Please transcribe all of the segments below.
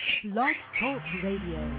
Blog Talk Radio.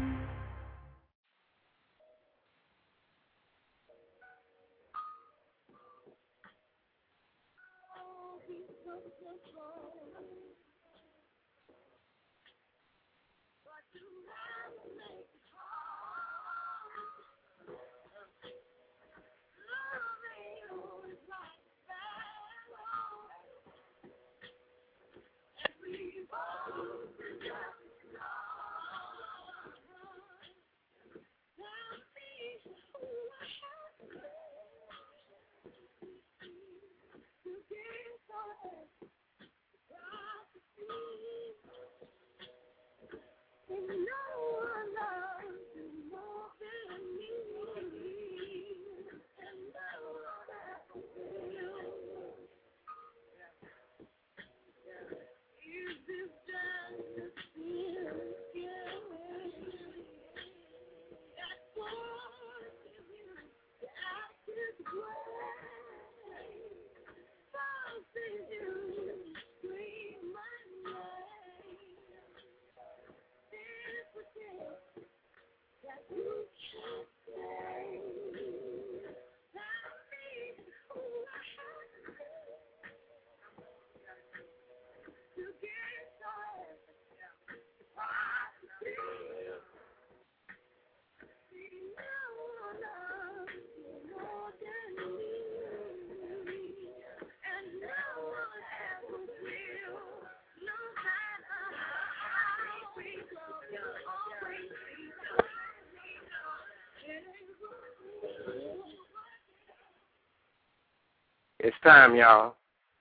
It's time, y'all.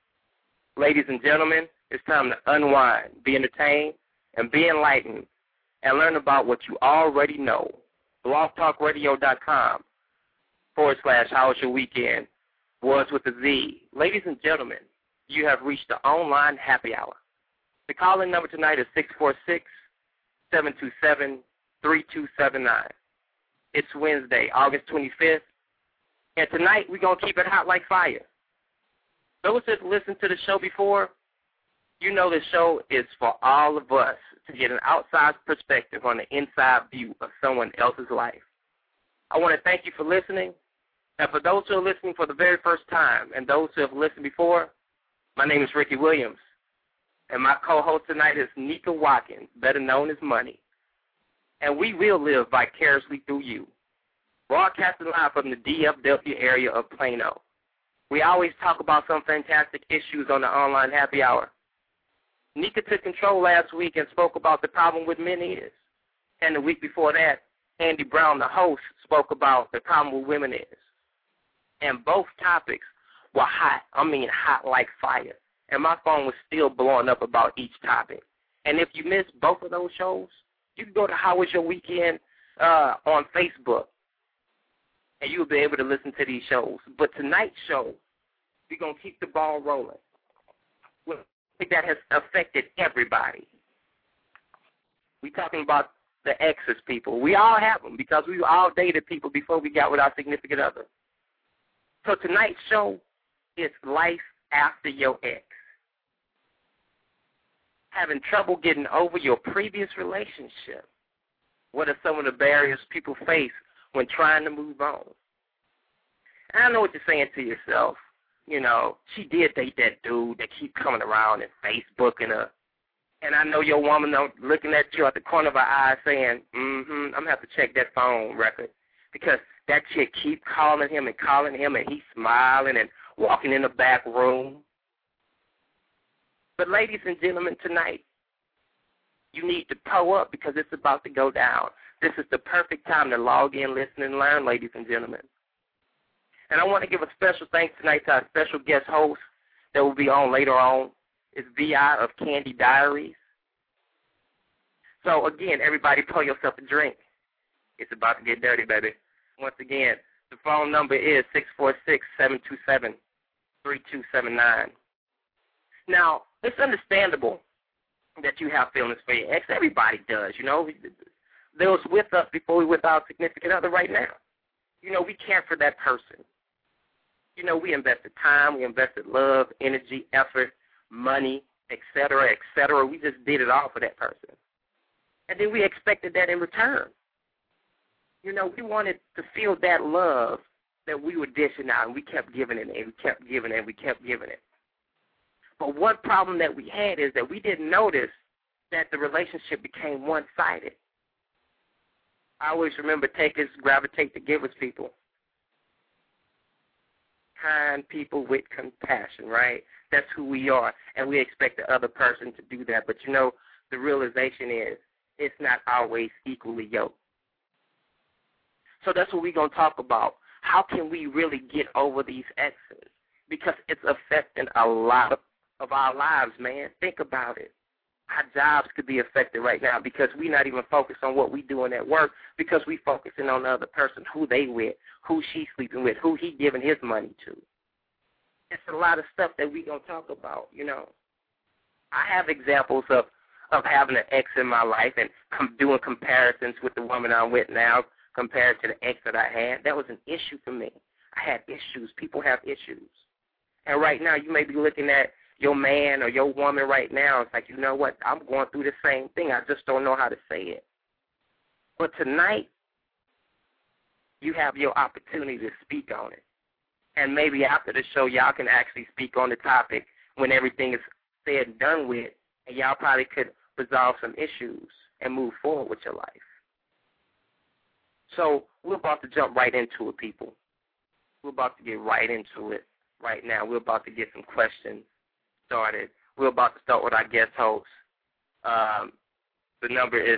Ladies and gentlemen, it's time to unwind, be entertained, and be enlightened, and learn about what you already know. blogtalkradio.com/How Was Your Weekend? Was with a Z. Ladies and gentlemen, you have reached the online happy hour. The call-in number tonight is 646-727-3279. It's Wednesday, August 25th, and tonight we're going to keep it hot like fire. Those that listened to the show before, you know the show is for all of us to get an outside perspective on the inside view of someone else's life. I want to thank you for listening. And for those who are listening for the very first time and those who have listened before, my name is Ricky Williams. And my co-host tonight is Nika Watkins, better known as Money. And we will live vicariously through you. Broadcasting live from the DFW area of Plano. We always talk about some fantastic issues on the online happy hour. Nika took control last week and spoke about the problem with men is. And the week before that, Andy Brown, the host, spoke about the problem with women is. And both topics were hot. I mean hot like fire. And my phone was still blowing up about each topic. And if you missed both of those shows, you can go to How Was Your Weekend on Facebook. And you'll be able to listen to these shows. But tonight's show, we're going to keep the ball rolling. I think that has affected everybody. We're talking about the exes, people. We all have them because we all dated people before we got with our significant other. So tonight's show is life after your ex. Having trouble getting over your previous relationship. What are some of the barriers people face when trying to move on? And I know what you're saying to yourself. You know, she did date that dude that keep coming around and Facebooking her. And I know your woman looking at you at the corner of her eye saying, I'm going to have to check that phone record because that chick keep calling him and he's smiling and walking in the back room. But ladies and gentlemen, tonight, you need to pull up because it's about to go down. This is the perfect time to log in, listen, and learn, ladies and gentlemen. And I want to give a special thanks tonight to our special guest host that will be on later on. It's V.I. of Candy Diaries. So, again, everybody pour yourself a drink. It's about to get dirty, baby. Once again, the phone number is 646-727-3279. Now, it's understandable that you have feelings for your ex. Everybody does, you know. They was with us before we with our significant other right now. You know, we care for that person. You know, we invested time, we invested love, energy, effort, money, et cetera, et cetera. We just did it all for that person. And then we expected that in return. You know, we wanted to feel that love that we were dishing out, and we kept giving it, and we kept giving it, and we kept giving it. But one problem that we had is that we didn't notice that the relationship became one-sided. I always remember takers gravitate to givers people. Kind people with compassion, right? That's who we are, and we expect the other person to do that. But, you know, the realization is it's not always equally yoked. So that's what we're going to talk about. How can we really get over these exes? Because it's affecting a lot of our lives, man. Think about it. Our jobs could be affected right now because we're not even focused on what we're doing at work because we're focusing on the other person, who they with, who she's sleeping with, who he giving his money to. It's a lot of stuff that we're going to talk about, you know. I have examples of having an ex in my life and doing comparisons with the woman I'm with now compared to the ex that I had. That was an issue for me. I had issues. People have issues. And right now you may be looking at your man or your woman right now. It's like, you know what, I'm going through the same thing. I just don't know how to say it. But tonight, you have your opportunity to speak on it. And maybe after the show, y'all can actually speak on the topic when everything is said and done with, and y'all probably could resolve some issues and move forward with your life. So we're about to jump right into it, people. We're about to get right into it right now. We're about to get some questions started. We're about to start with our guest host. The number is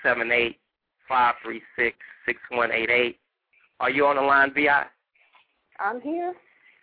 678-536-6188. Are you on the line, Vi? I'm here.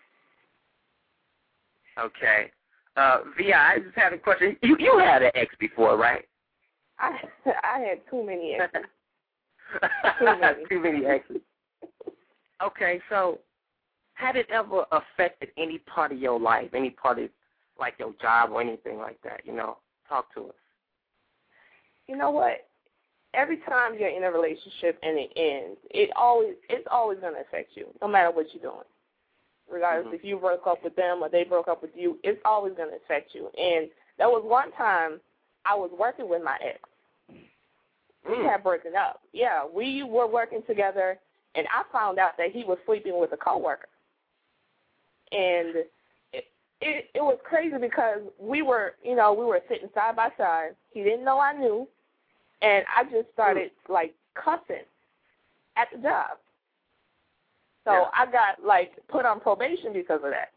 Okay. Vi, I just had a question. You had an ex before, right? I had too many exes. Too many exes. Okay, so had it ever affected any part of your life, any part of, like, your job or anything like that, you know? Talk to us. You know what? Every time you're in a relationship and it ends, it's always going to affect you, no matter what you're doing. Regardless if you broke up with them or they broke up with you, it's always going to affect you. And there was one time I was working with my ex. We had broken up. Yeah, we were working together, and I found out that he was sleeping with a coworker. And it was crazy because we were sitting side by side. He didn't know I knew, and I just started like cussing at the job. So I got like put on probation because of that.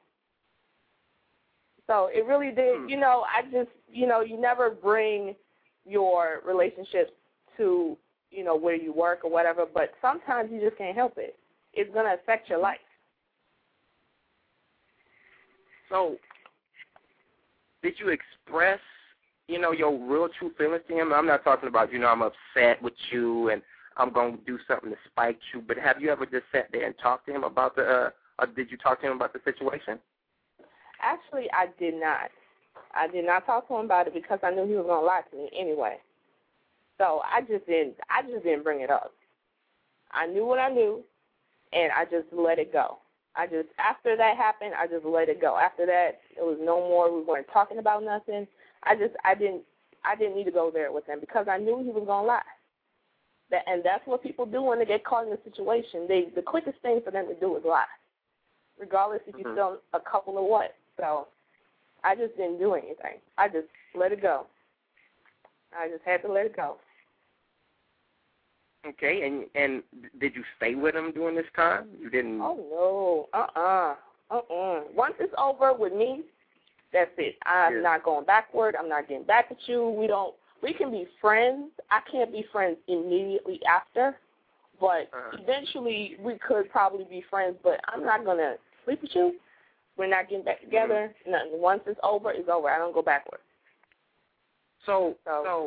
So it really did. You know, I just you never bring your relationships to where you work or whatever, but sometimes you just can't help it. It's going to affect your life. So, did you express, your real true feelings to him? I'm not talking about, I'm upset with you and I'm going to do something to spite you, but have you ever just sat there and talked to him about or did you talk to him about the situation? Actually, I did not. I did not talk to him about it because I knew he was going to lie to me anyway. So I just didn't bring it up. I knew what I knew, and I just let it go. After that happened, I just let it go. After that, it was no more. We weren't talking about nothing. I didn't need to go there with him because I knew he was going to lie. And that's what people do when they get caught in a situation. The quickest thing for them to do is lie, regardless if you're still a couple or what. So I just didn't do anything. I just let it go. I just had to let it go. Okay, and did you stay with him during this time? You didn't? Oh, no. Once it's over with me, that's it. I'm not going backward. I'm not getting back at you. We can be friends. I can't be friends immediately after, but eventually we could probably be friends, but I'm not going to sleep with you. We're not getting back together. Nothing. Once it's over, it's over. I don't go backward. So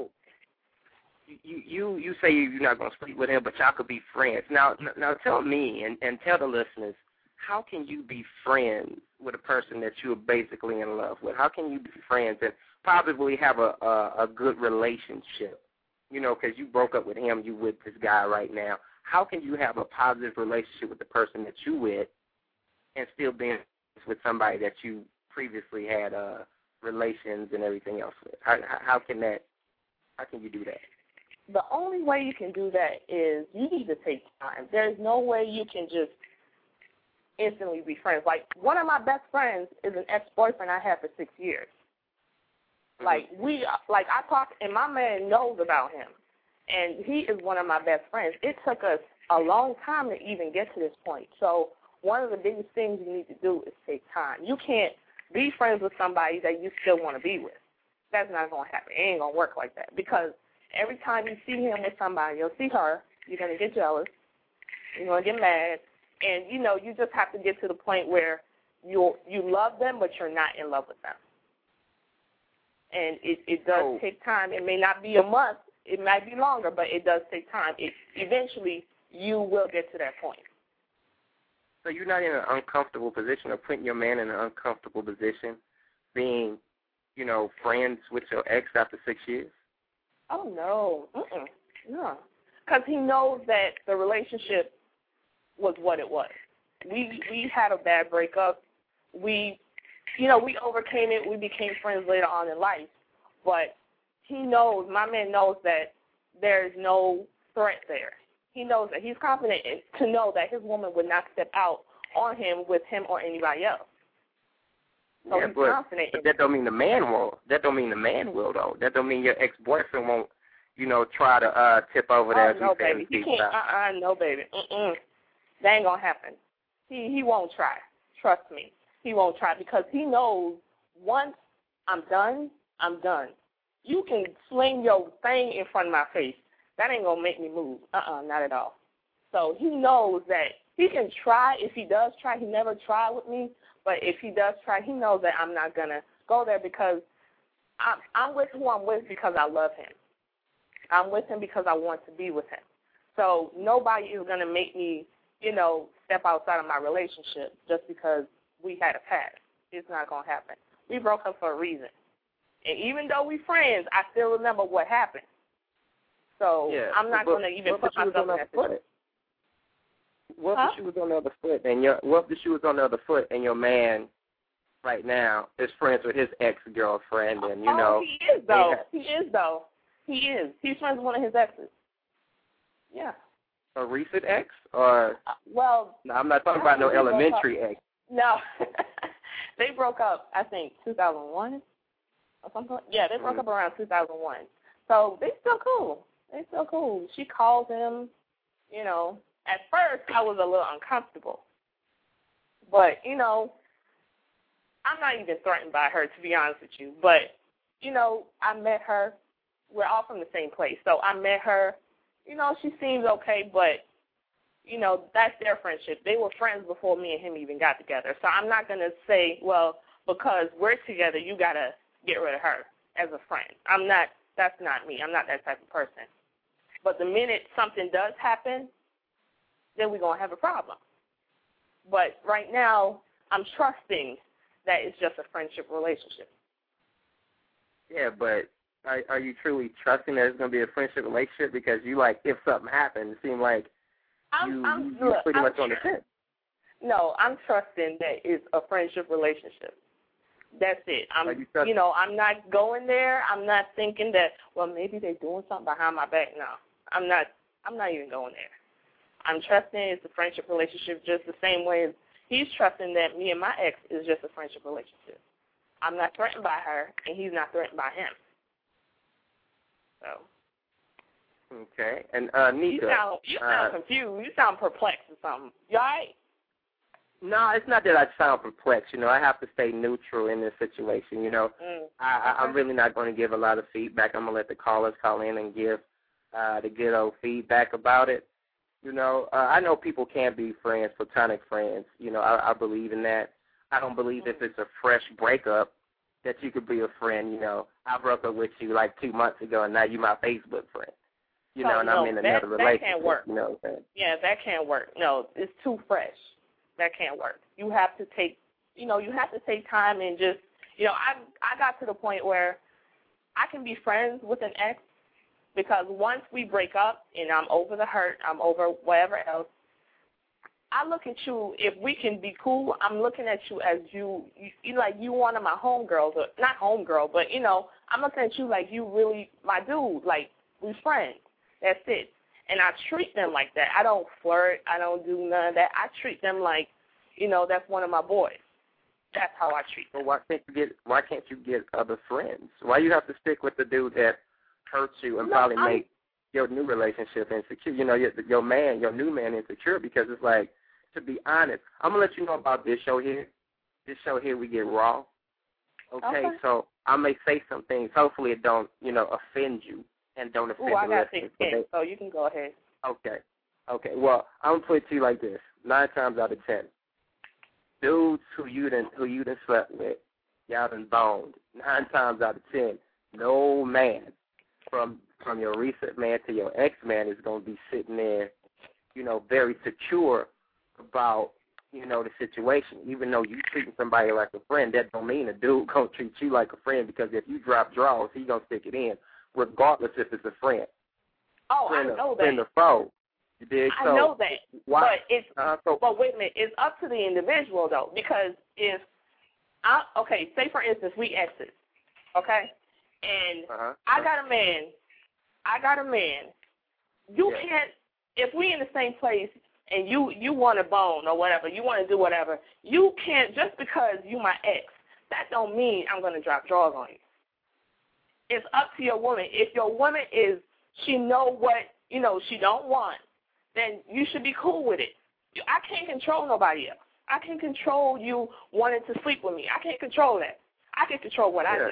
you say you're not going to sleep with him, but y'all could be friends. Now tell me and tell the listeners, how can you be friends with a person that you're basically in love with? How can you be friends and probably have a good relationship? Because you broke up with him, you with this guy right now. How can you have a positive relationship with the person that you with and still being with somebody that you previously had relations and everything else with? How can you do that? the only way you can do that is you need to take time. There's no way you can just instantly be friends. Like, one of my best friends is an ex-boyfriend I had for 6 years. Like, I talk, and my man knows about him, and he is one of my best friends. It took us a long time to even get to this point. So one of the biggest things you need to do is take time. You can't be friends with somebody that you still want to be with. That's not going to happen. It ain't going to work like that, because every time you see him with somebody, you'll see her, you're going to get jealous, you're going to get mad, and, you know, you just have to get to the point where you love them, but you're not in love with them. And it does take time. It may not be a month. It might be longer, but it does take time. Eventually, you will get to that point. So you're not in an uncomfortable position or putting your man in an uncomfortable position being, you know, friends with your ex after 6 years? Oh, no. No. Because he knows that the relationship was what it was. We had a bad breakup. We overcame it. We became friends later on in life. But he knows, my man knows that there's no threat there. He knows that. He's confident to know that his woman would not step out on him with him or anybody else. So yeah, he's confident. But that don't mean the man won't. That don't mean the man will, though. That don't mean your ex-boyfriend won't, you know, try to tip over there. No, baby. He can't. No, baby. That ain't going to happen. He won't try. Trust me. He won't try, because he knows once I'm done, I'm done. You can sling your thing in front of my face. That ain't going to make me move. Not at all. So he knows that he can try. If he does try, he never tried with me. But if he does try, he knows that I'm not going to go there, because I'm with who I'm with because I love him. I'm with him because I want to be with him. So nobody is going to make me, you know, step outside of my relationship just because we had a past. It's not going to happen. We broke up for a reason. And even though we're friends, I still remember what happened. So yeah, I'm not going to even put myself in that position. What if she was on the other foot, and what if she was on the other foot, and your man right now is friends with his ex-girlfriend, and you know? He is though. He is though. He is. He's friends with one of his exes. Yeah. A recent ex, or? Well. No, I'm not talking about no elementary ex. No. They broke up, I think, 2001 or something. Yeah, they broke up around 2001. So they still cool. They still cool. She calls him, you know. At first, I was a little uncomfortable. But, you know, I'm not even threatened by her, to be honest with you. But, you know, I met her. We're all from the same place. So I met her. You know, she seems okay, but, you know, that's their friendship. They were friends before me and him even got together. So I'm not going to say, well, because we're together, you got to get rid of her as a friend. That's not me. I'm not that type of person. But the minute something does happen, then we're going to have a problem. But right now, I'm trusting that it's just a friendship relationship. Yeah, but are you truly trusting that it's going to be a friendship relationship? Because you, like, if something happened, it seemed like you're pretty much on the fence. No, I'm trusting that it's a friendship relationship. That's it. I'm not going there. I'm not thinking that, well, maybe they're doing something behind my back. No, I'm not even going there. I'm trusting it's a friendship relationship just the same way as he's trusting that me and my ex is just a friendship relationship. I'm not threatened by her, and he's not threatened by him. So. Okay. And Nika. You sound confused. You sound perplexed or something. You all right? No, it's not that I sound perplexed. You know, I have to stay neutral in this situation. You know, I'm really not going to give a lot of feedback. I'm going to let the callers call in and give the good old feedback about it. You know, I know people can't be friends, platonic friends. You know, I believe in that. I don't believe if it's a fresh breakup that you could be a friend. You know, I broke up with you like 2 months ago, and now you're my Facebook friend. You know, and I'm in another relationship. That can't work. You know what I'm saying? Yeah, that can't work. No, it's too fresh. That can't work. You have to take time and just, you know, I got to the point where I can be friends with an ex, because once we break up and I'm over the hurt, I'm over whatever else, I look at you, if we can be cool, I'm looking at you as you like you one of my homegirls, or not homegirl, but, you know, I'm looking at you like you really my dude, like we friends. That's it. And I treat them like that. I don't flirt. I don't do none of that. I treat them like, that's one of my boys. That's how I treat them. Well, why can't you get other friends? Why you have to stick with the dude that hurts you and probably make your new relationship insecure? Your new man insecure, because it's like, to be honest, I'm gonna let you know about this show here. This show here, we get raw. Okay. So I may say some things. Hopefully, it don't offend you and don't offend I the got listeners. thick skin, so you can go ahead. Okay. Well, I'm gonna put it to you like this: 9 times out of 10, dudes who you done slept with, y'all done boned. 9 times out of 10, no man from your recent man to your ex-man is gonna be sitting there, very secure about the situation. Even though you treating somebody like a friend, that don't mean a dude gonna treat you like a friend, because if you drop draws, he gonna stick it in, regardless if it's a friend. Oh, I know that. Friend or foe. You dig? I know that. Why? But wait a minute, it's up to the individual though, because if say for instance we exes, okay, and I got a man. You can't, if we in the same place and you want to bone or whatever, you want to do whatever, you can't, just because you my ex, that don't mean I'm going to drop draws on you. It's up to your woman. If your woman she know what, she don't want, then you should be cool with it. I can't control nobody else. I can control you wanting to sleep with me. I can't control that. I can control what I do.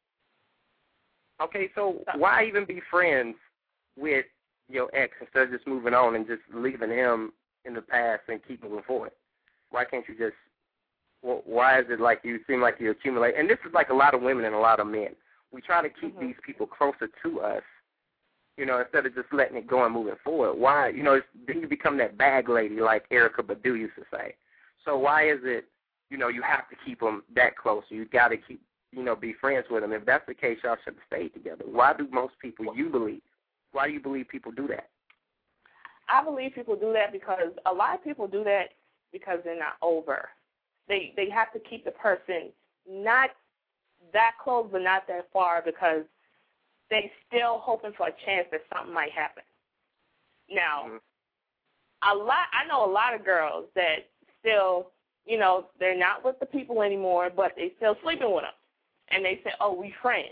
Okay, so why even be friends with your ex instead of just moving on and just leaving him in the past and keep moving forward? Why can't you just, why is it like you seem like you accumulate? And this is like a lot of women and a lot of men. We try to keep these people closer to us, instead of just letting it go and moving forward. Why, then you become that bag lady like Erykah Badu used to say. So why is it, you have to keep them that close? You got to keep, be friends with them. If that's the case, y'all should have stayed together. Why do most people, why do you believe people do that? I believe people do that because a lot of people do that because they're not over. They have to keep the person not that close but not that far because they still hoping for a chance that something might happen. Now, I know a lot of girls that still, they're not with the people anymore, but they still sleeping with them. And they say, oh, we friends.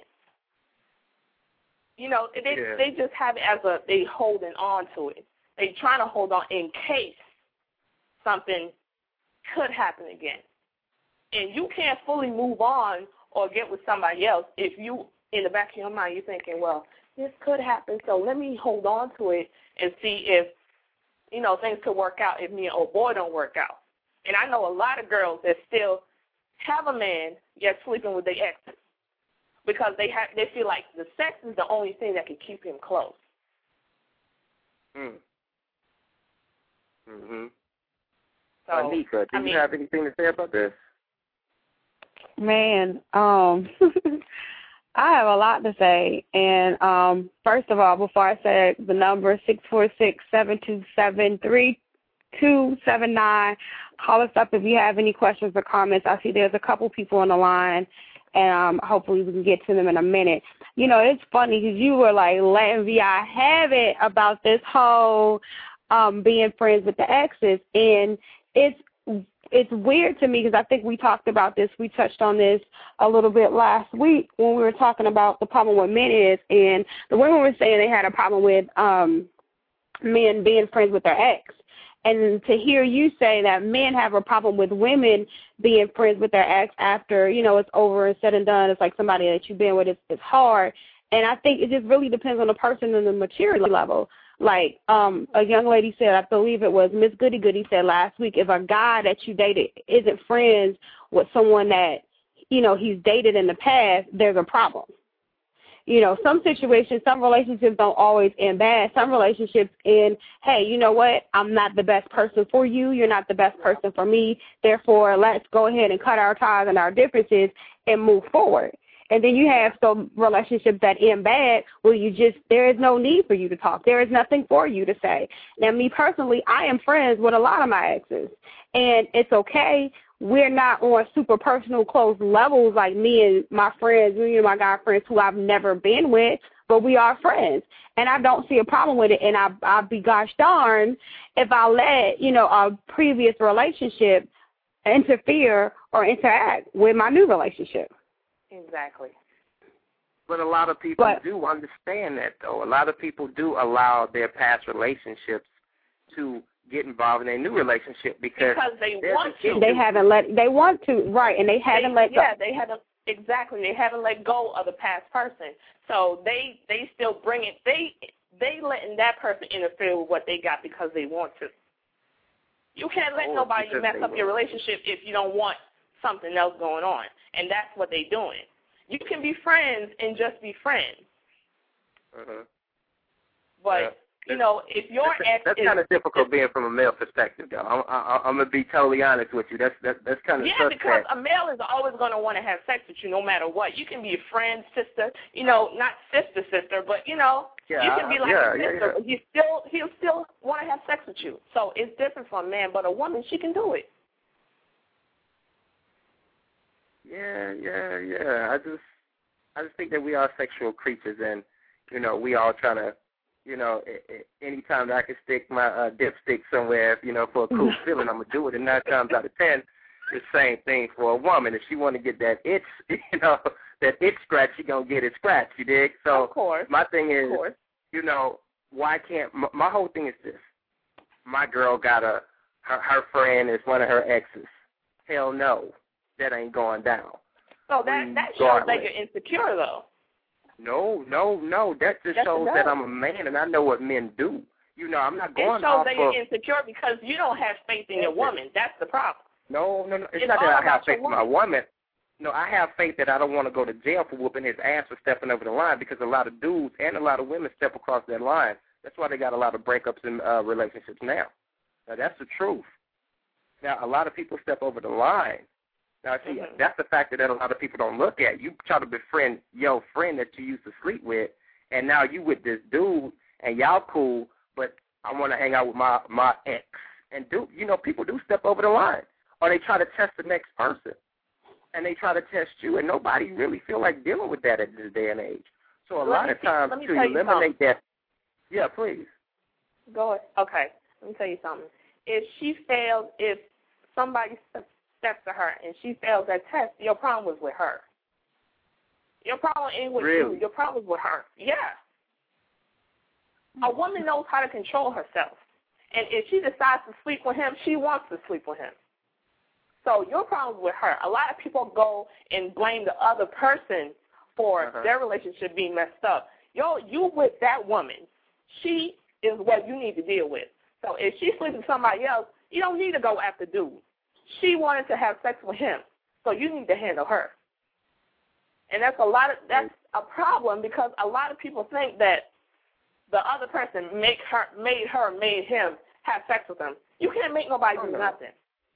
They just have it as they holding on to it. They trying to hold on in case something could happen again. And you can't fully move on or get with somebody else if you, in the back of your mind, you're thinking, well, this could happen, so let me hold on to it and see if, things could work out if me and old boy don't work out. And I know a lot of girls that still have a man yet sleeping with their exes because they feel like the sex is the only thing that can keep him close. So, Anika, do you have anything to say about this? Man, I have a lot to say. And first of all, before I say the number, 646-727-3279, call us up if you have any questions or comments. I see there's a couple people on the line, and hopefully we can get to them in a minute. It's funny because you were like letting VI have it about this whole being friends with the exes, and it's weird to me because I think we talked about this. We touched on this a little bit last week when we were talking about the problem with men is, and the women were saying they had a problem with men being friends with their ex. And to hear you say that men have a problem with women being friends with their ex after, it's over and said and done, it's like somebody that you've been with, it's hard. And I think it just really depends on the person and the maturity level. Like a young lady said, I believe it was Miss Goody Goody said last week, if a guy that you dated isn't friends with someone that, he's dated in the past, there's a problem. Some situations, some relationships don't always end bad. Some relationships end, hey, you know what? I'm not the best person for you. You're not the best person for me. Therefore, let's go ahead and cut our ties and our differences and move forward. And then you have some relationships that end bad where there is no need for you to talk. There is nothing for you to say. Now, me personally, I am friends with a lot of my exes, and it's okay. We're not on super personal, close levels like me and my friends, me and my guy friends who I've never been with, but we are friends. And I don't see a problem with it. And I'd be gosh darn if I let, a previous relationship interfere or interact with my new relationship. Exactly. But a lot of people do understand that, though. A lot of people do allow their past relationships to get involved in a new relationship because they want to. They want to, right, and they haven't let go. Yeah, they haven't, exactly. They haven't let go of the past person. So they still bring it. They letting that person interfere with what they got because they want to. You can't let nobody mess up your relationship if you don't want something else going on, and that's what they're doing. You can be friends and just be friends. But, if your ex that's kind of difficult being from a male perspective, though. I'm going to be totally honest with you. That's kind of yeah, because a male is always going to want to have sex with you no matter what. You can be a friend, sister, not sister, but, you can be like a sister, but he'll still want to have sex with you. So it's different from a man, but a woman, she can do it. Yeah. I just think that we are sexual creatures, and we all trying to, anytime that I can stick my dipstick somewhere, for a cool feeling, I'm gonna do it. And 9 times out of 10, the same thing for a woman. If she want to get that itch, that itch scratch, she gonna get it scratched. You dig? So of course. My thing is, why can't my whole thing is this? My girl got her friend is one of her exes. Hell no. That ain't going down. So that shows that you're insecure, though. No. That just shows that I'm a man and I know what men do. I'm not going off of... It shows that you're insecure because you don't have faith in your woman. That's the problem. No. It's not that I have faith in my woman. No, I have faith that I don't want to go to jail for whooping his ass for stepping over the line because a lot of dudes and a lot of women step across that line. That's why they got a lot of breakups in relationships now. Now, that's the truth. Now, a lot of people step over the line. Now, see, that's the factor that a lot of people don't look at. You try to befriend your friend that you used to sleep with, and now you with this dude, and y'all cool, but I want to hang out with my ex. And, people do step over the line. Or they try to test the next person, and they try to test you, and nobody really feel like dealing with that at this day and age. So a lot of times to eliminate that. Yeah, please. Go ahead. Okay, let me tell you something. If somebody steps to her and she fails that test, your problem was with her. Your problem ain't with you. Your problem is with her. Yeah. A woman knows how to control herself. And if she decides to sleep with him, she wants to sleep with him. So your problem is with her. A lot of people go and blame the other person for their relationship being messed up. You with that woman. She is what you need to deal with. So if she sleeps with somebody else, you don't need to go after dude. She wanted to have sex with him, so you need to handle her. And that's a problem because a lot of people think that the other person made him have sex with them. You can't make nobody do nothing.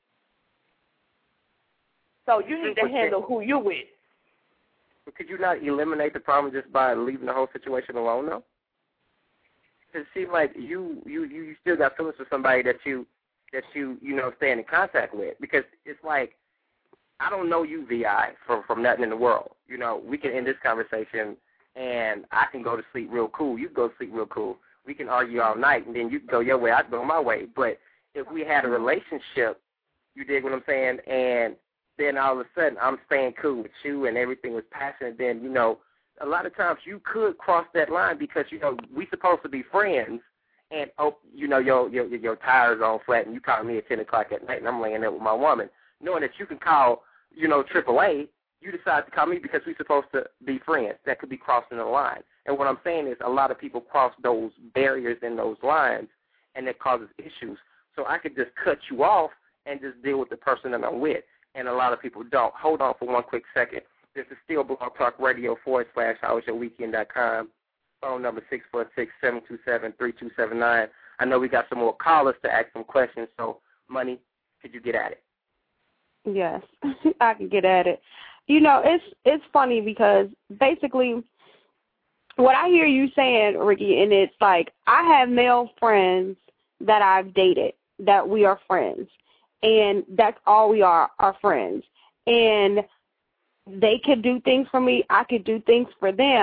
So you need to handle who you with. But could you not eliminate the problem just by leaving the whole situation alone, though? Because it seems like you still got feelings for somebody that you stay in contact with, because it's like, I don't know you, VI, from nothing in the world. We can end this conversation, and I can go to sleep real cool. You can go to sleep real cool. We can argue all night, and then you can go your way, I can go my way. But if we had a relationship, you dig what I'm saying, and then all of a sudden I'm staying cool with you and everything was passionate, then, a lot of times you could cross that line because, we supposed to be friends. And, your tires on flat, and you call me at 10 o'clock at night, and I'm laying there with my woman, knowing that you can call, AAA, you decide to call me because we're supposed to be friends. That could be crossing the line. And what I'm saying is a lot of people cross those barriers and those lines, and it causes issues. So I could just cut you off and just deal with the person that I'm with, and a lot of people don't. Hold on for one quick second. This is still Blog Talk Radio /HowIsYourWeekend.com. Phone number 646-727-3279. I know we got some more callers to ask some questions, so, Money, could you get at it? Yes, I can get at it. It's funny because basically what I hear you saying, Ricky, and it's like I have male friends that I've dated that we are friends, and that's all we are friends. And they could do things for me, I could do things for them,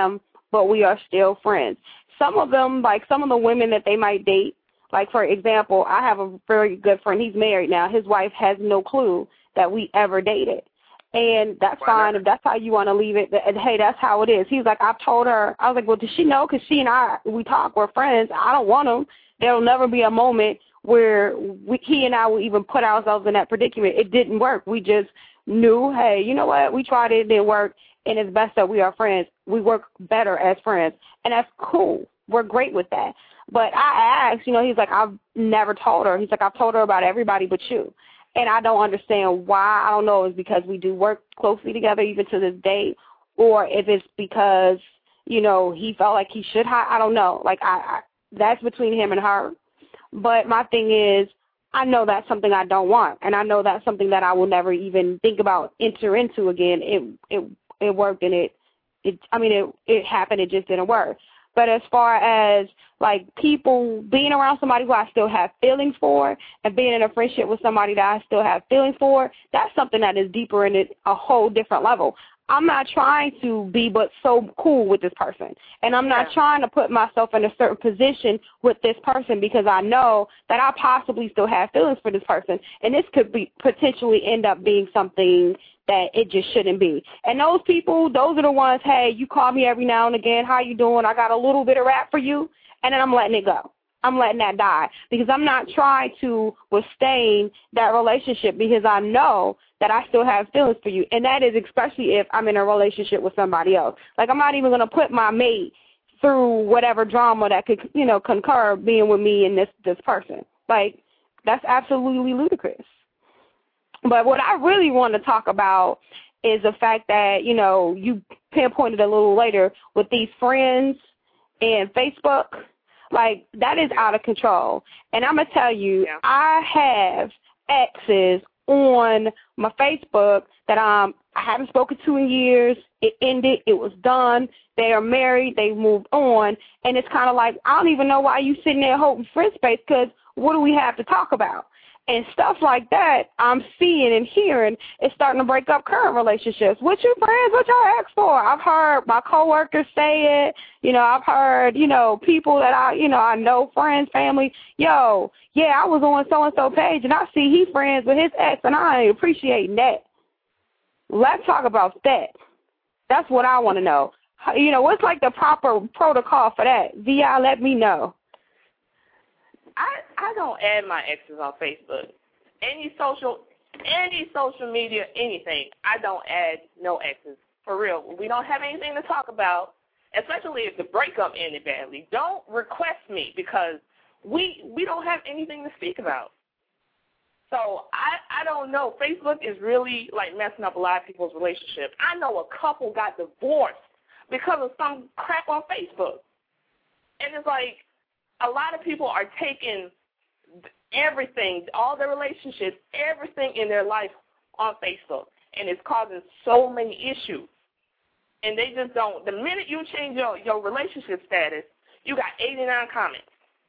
but we are still friends. Some of them, like some of the women that they might date, like, for example, I have a very good friend. He's married now. His wife has no clue that we ever dated. And that's fine if that's how you want to leave it. And, hey, that's how it is. He's like, I've told her. I was like, well, does she know? Because she and I, we talk. We're friends. I don't want them. There will never be a moment where he and I will even put ourselves in that predicament. It didn't work. We just knew, hey, you know what? We tried it. It didn't work. And it's best that we are friends. We work better as friends. And that's cool. We're great with that. But I asked, he's like, I've never told her. He's like, I've told her about everybody but you. And I don't understand why. I don't know if it's because we do work closely together even to this day, or if it's because, he felt like he should hide. I don't know. Like, that's between him and her. But my thing is, I know that's something I don't want, and I know that's something that I will never even think about enter into again. It worked, and it happened. It just didn't work. But as far as, like, people being around somebody who I still have feelings for and being in a friendship with somebody that I still have feelings for, that's something that is deeper in it, a whole different level. I'm not trying to be but so cool with this person, and I'm not trying to put myself in a certain position with this person because I know that I possibly still have feelings for this person, and this could be potentially end up being something that it just shouldn't be. And those people, those are the ones, hey, you call me every now and again, how you doing? I got a little bit of rap for you, and then I'm letting it go. I'm letting that die because I'm not trying to withstand that relationship because I know that I still have feelings for you, and that is especially if I'm in a relationship with somebody else. Like, I'm not even going to put my mate through whatever drama that could, concur being with me and this person. Like, that's absolutely ludicrous. But what I really want to talk about is the fact that, you pinpointed a little later with these friends and Facebook. Like, that is out of control. And I'm going to tell you, I have exes on my Facebook that I haven't spoken to in years. It ended. It was done. They are married. They moved on. And it's kind of like, I don't even know why you sitting there holding friend space because what do we have to talk about? And stuff like that I'm seeing and hearing is starting to break up current relationships. What you friends? What y'all ask for? I've heard my coworkers say it. I've heard, people that I know, friends, family. I was on so-and-so page, and I see he friends with his ex, and I ain't appreciating that. Let's talk about that. That's what I want to know. What's like the proper protocol for that? VI, let me know. I don't add my exes on Facebook. Any social media, anything. I don't add no exes. For real. We don't have anything to talk about, especially if the breakup ended badly. Don't request me because we don't have anything to speak about. So I don't know. Facebook is really, like, messing up a lot of people's relationships. I know a couple got divorced because of some crap on Facebook. And it's like, a lot of people are taking everything, all their relationships, everything in their life on Facebook, and it's causing so many issues. And they just don't. The minute you change your relationship status, you got 89 comments.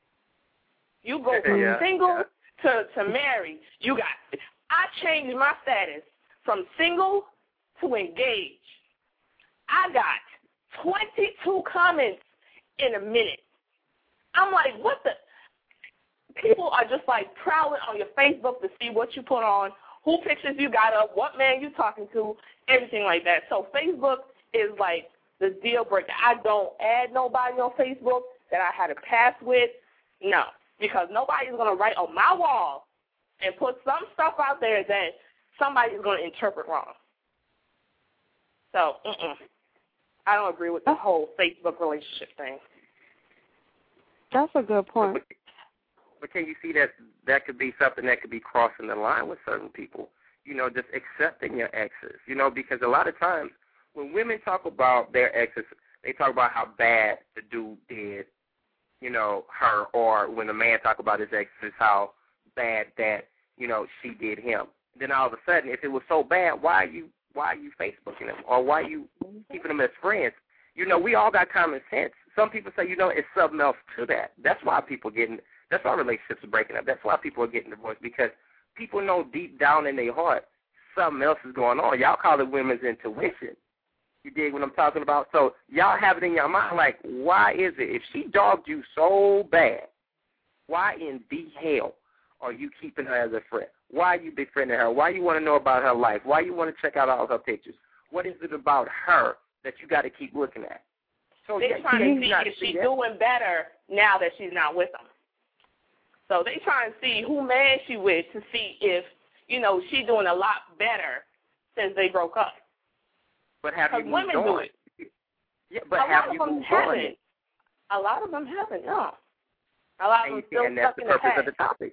You go from single to married. I changed my status from single to engaged. I got 22 comments in a minute. I'm like, what the? People are just like prowling on your Facebook to see what you put on, who pictures you got up, what man you talking to, everything like that. So Facebook is like the deal breaker. I don't add nobody on Facebook that I had a past with. No, because nobody's going to write on my wall and put some stuff out there that somebody's going to interpret wrong. So, I don't agree with the whole Facebook relationship thing. That's a good point. But can you see that could be something that could be crossing the line with certain people? Just accepting your exes. Because a lot of times when women talk about their exes, they talk about how bad the dude did, her, or when the man talk about his exes, how bad that, she did him. Then all of a sudden, if it was so bad, why are you Facebooking them, or why are you keeping them as friends? We all got common sense. Some people say, it's something else to that. That's why relationships are breaking up. That's why people are getting divorced, because people know deep down in their heart something else is going on. Y'all call it women's intuition. You dig what I'm talking about? So y'all have it in your mind, like, why is it? If she dogged you so bad, why in the hell are you keeping her as a friend? Why are you befriending her? Why you want to know about her life? Why you want to check out all her pictures? What is it about her that you got to keep looking at? So they're trying to see if she's doing better now that she's not with them. So they trying to see who man she with to see if, she's doing a lot better since they broke up. But have you moved women on? Do it. Yeah, but have you moved on? A lot of them haven't, no. A lot of them still stuck in the past. And that's the purpose of the topic.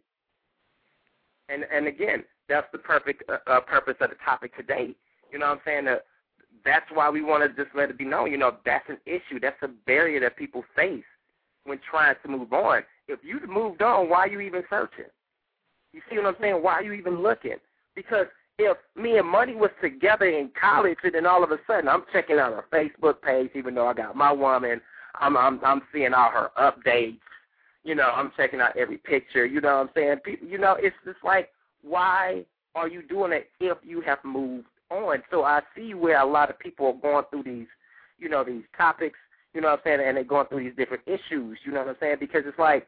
And again, that's the perfect purpose of the topic today. You know what I'm saying? That's why we want to just let it be known. That's an issue. That's a barrier that people face when trying to move on. If you've moved on, why are you even searching? You see what I'm saying? Why are you even looking? Because if me and Money was together in college and then all of a sudden I'm checking out her Facebook page, even though I got my woman, I'm seeing all her updates. I'm checking out every picture. You know what I'm saying? People, it's just like, why are you doing it if you have moved on? So I see where a lot of people are going through these, these topics, you know what I'm saying, and they're going through these different issues, you know what I'm saying? Because it's like,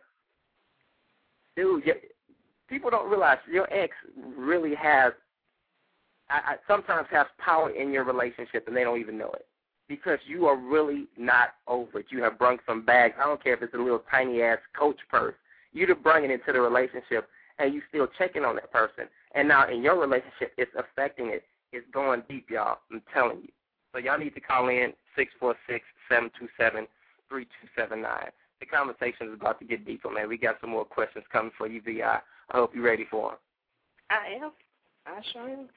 dude, people don't realize your ex really has, sometimes has power in your relationship and they don't even know it. Because you are really not over it. You have brung some bags. I don't care if it's a little tiny-ass Coach purse. You'd have brung it into the relationship, and you still checking on that person. And now in your relationship, it's affecting it. It's going deep, y'all. I'm telling you. So y'all need to call in 646-727-3279. The conversation is about to get deeper, man. We got some more questions coming for you, VI. I hope you're ready for them. I am. I sure am.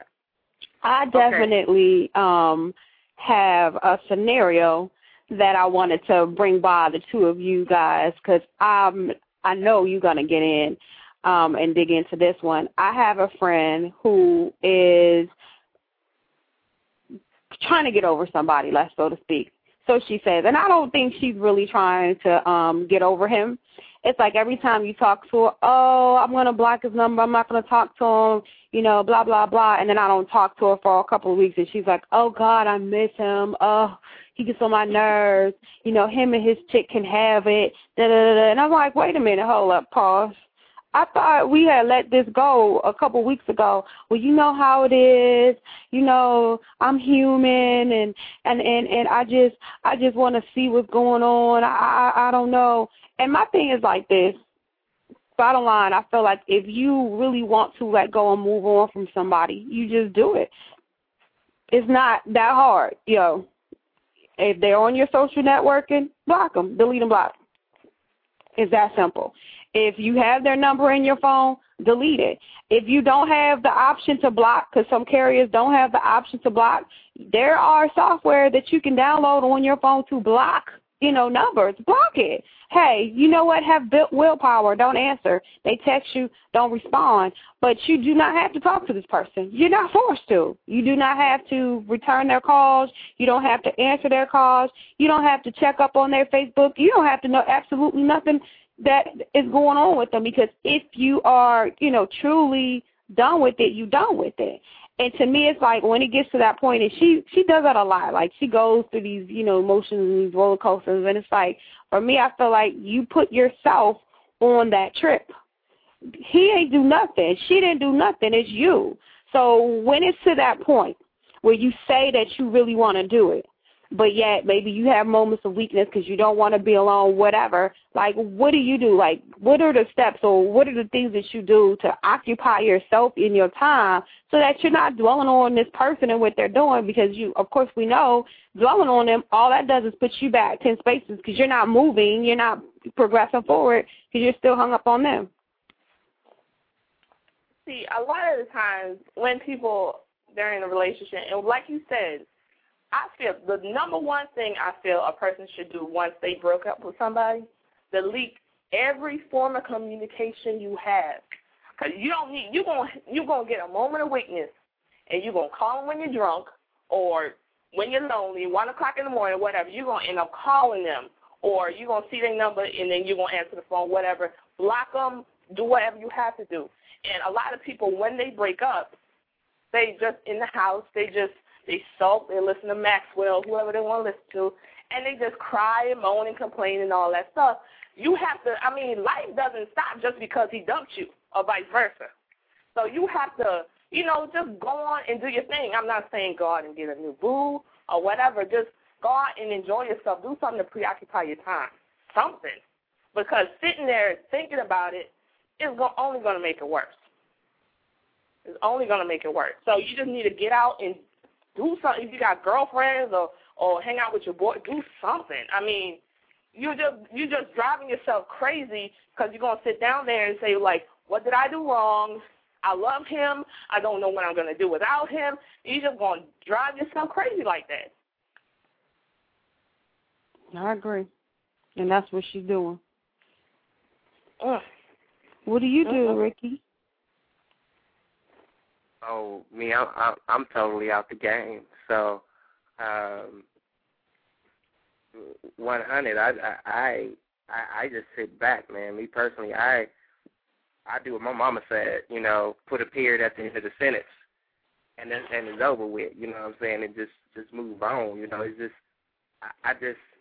I definitely have a scenario that I wanted to bring by the two of you guys because I know you're going to get in and dig into this one. I have a friend who is trying to get over somebody, so to speak. So she says, and I don't think she's really trying to get over him. It's like every time you talk to her, oh, I'm going to block his number. I'm not going to talk to him, blah, blah, blah. And then I don't talk to her for a couple of weeks. And she's like, oh, God, I miss him. Oh, he gets on my nerves. Him and his chick can have it. Da, da, da, da. And I'm like, wait a minute, hold up, pause. I thought we had let this go a couple of weeks ago. Well, you know how it is. I'm human, and I just want to see what's going on. I don't know. And my thing is like this. Bottom line, I feel like if you really want to let go and move on from somebody, you just do it. It's not that hard, If they're on your social networking, block them, delete them, block them. It's that simple. If you have their number in your phone, delete it. If you don't have the option to block, because some carriers don't have the option to block, there are software that you can download on your phone to block, numbers. Block it. Hey, you know what? Have willpower. Don't answer. They text you. Don't respond. But you do not have to talk to this person. You're not forced to. You do not have to return their calls. You don't have to answer their calls. You don't have to check up on their Facebook. You don't have to know absolutely nothing that is going on with them, because if you are, truly done with it, you done with it. And to me, it's like when it gets to that point, and she does that a lot. Like she goes through these, emotions and these roller coasters, and it's like, for me, I feel like you put yourself on that trip. He ain't do nothing. She didn't do nothing. It's you. So when it's to that point where you say that you really want to do it, but yet maybe you have moments of weakness because you don't want to be alone, whatever, like what do you do? Like what are the steps or what are the things that you do to occupy yourself in your time so that you're not dwelling on this person and what they're doing? Because of course we know dwelling on them, all that does is put you back 10 spaces because you're not moving, you're not progressing forward because you're still hung up on them. See, a lot of the times when people, they're in a relationship, and like you said, I feel the number one thing I feel a person should do once they broke up with somebody, delete every form of communication you have. Because you don't need, you're gonna get a moment of weakness, and you're going to call them when you're drunk or when you're lonely, 1 o'clock in the morning, whatever. You're going to end up calling them, or you're going to see their number, and then you're going to answer the phone, whatever. Block them, do whatever you have to do. And a lot of people, when they break up, they just in the house, they They sulk, they listen to Maxwell, whoever they want to listen to, and they just cry and moan and complain and all that stuff. You have to, life doesn't stop just because he dumped you or vice versa. So you have to, just go on and do your thing. I'm not saying go out and get a new boo or whatever. Just go out and enjoy yourself. Do something to preoccupy your time, something. Because sitting there thinking about it is only going to make it worse. It's only going to make it worse. So you just need to get out and do something. If you got girlfriends or hang out with your boy, do something. You're just driving yourself crazy because you're going to sit down there and say, like, what did I do wrong? I love him. I don't know what I'm going to do without him. You're just going to drive yourself crazy like that. I agree. And that's what she's doing. What do you do, Ricky? Oh, me, I'm totally out the game. So, 100. I just sit back, man. Me personally, I do what my mama said. Put a period at the end of the sentence, and it's over with. You know what I'm saying? And just move on. It's just I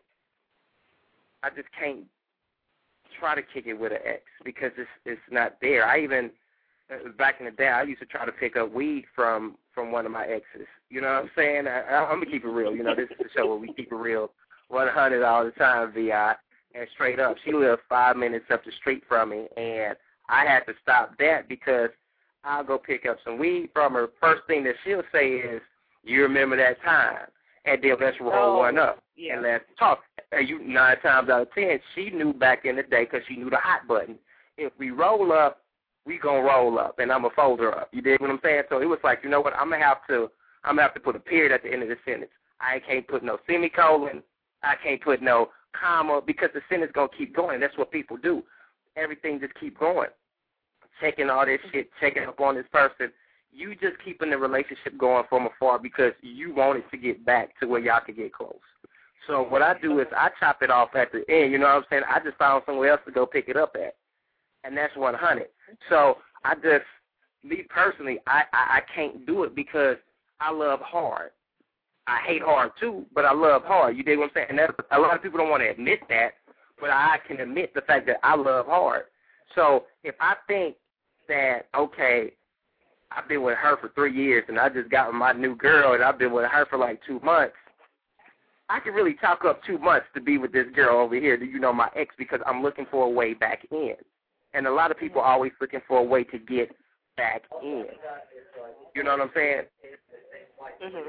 just can't try to kick it with an ex because it's not there. I even back in the day, I used to try to pick up weed from one of my exes. You know what I'm saying? I'm going to keep it real. This is the show where we keep it real 100 all the time, VI. And straight up, she lived 5 minutes up the street from me, and I had to stop that because I'll go pick up some weed from her. First thing that she'll say is, you remember that time? And then let's roll one up and let's talk. And 9 times out of 10, she knew back in the day because she knew the hot button. If we roll up, we gonna roll up, and I'm gonna fold her up. You dig what I'm saying? So it was like, you know what? I'm gonna have to put a period at the end of the sentence. I can't put no semicolon. I can't put no comma because the sentence gonna keep going. That's what people do. Everything just keep going. Checking all this shit, checking up on this person. You just keeping the relationship going from afar because you want it to get back to where y'all can get close. So what I do is I chop it off at the end. You know what I'm saying? I just found somewhere else to go pick it up at, and that's 100. So me personally, I can't do it because I love hard. I hate hard too, but I love hard. You dig what I'm saying? And that's, a lot of people don't want to admit that, but I can admit the fact that I love hard. So if I think that, okay, I've been with her for 3 years and I just got with my new girl and I've been with her for like 2 months, I can really talk up 2 months to be with this girl over here, my ex, because I'm looking for a way back in. And a lot of people are always looking for a way to get back in. You know what I'm saying? Mm-hmm.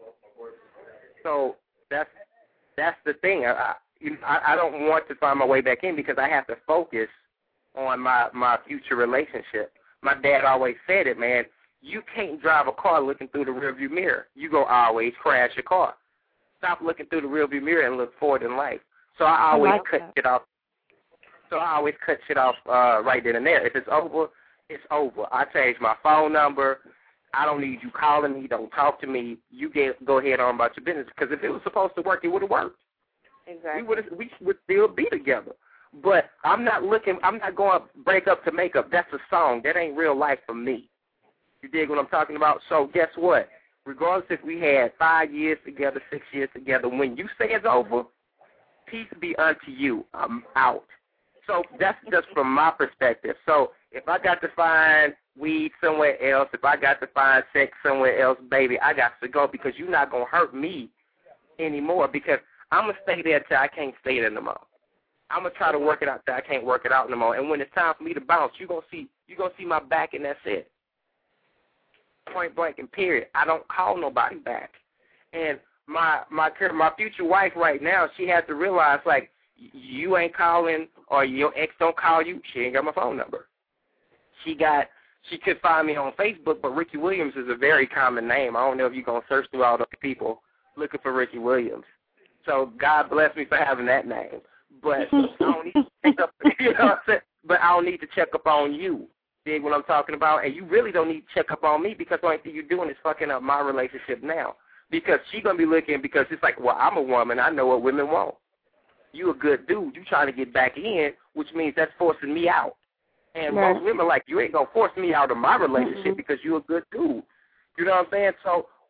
So that's the thing. I don't want to find my way back in because I have to focus on my future relationship. My dad always said it, man. You can't drive a car looking through the rearview mirror. You go always crash your car. Stop looking through the rearview mirror and look forward in life. So I always cut shit off. So I always cut shit off right then and there. If it's over, it's over. I change my phone number. I don't need you calling me. Don't talk to me. You go ahead on about your business. Because if it was supposed to work, it would have worked. Exactly. We would still be together. But I'm not going to break up to make up. That's a song. That ain't real life for me. You dig what I'm talking about? So guess what? Regardless if we had 5 years together, 6 years together, when you say it's over, peace be unto you. I'm out. So that's just from my perspective. So if I got to find weed somewhere else, if I got to find sex somewhere else, baby, I got to go because you're not going to hurt me anymore because I'm going to stay there till I can't stay there no more. I'm going to try to work it out till I can't work it out no more. And when it's time for me to bounce, you're going to see my back and that's it. Point blank and period. I don't call nobody back. And my future wife right now, she has to realize, like, you ain't calling or your ex don't call you, she ain't got my phone number. She could find me on Facebook, but Ricky Williams is a very common name. I don't know if you're going to search through all those people looking for Ricky Williams. So God bless me for having that name. But I don't need to check up, you know what I'm saying? But I don't need to check up on you. Dig what I'm talking about? And you really don't need to check up on me because the only thing you're doing is fucking up my relationship now. Because she's going to be looking, because it's like, well, I'm a woman. I know what women want. You a good dude. You trying to get back in, which means that's forcing me out. And most women are like, you ain't going to force me out of my relationship because you're a good dude. You know what I'm saying? So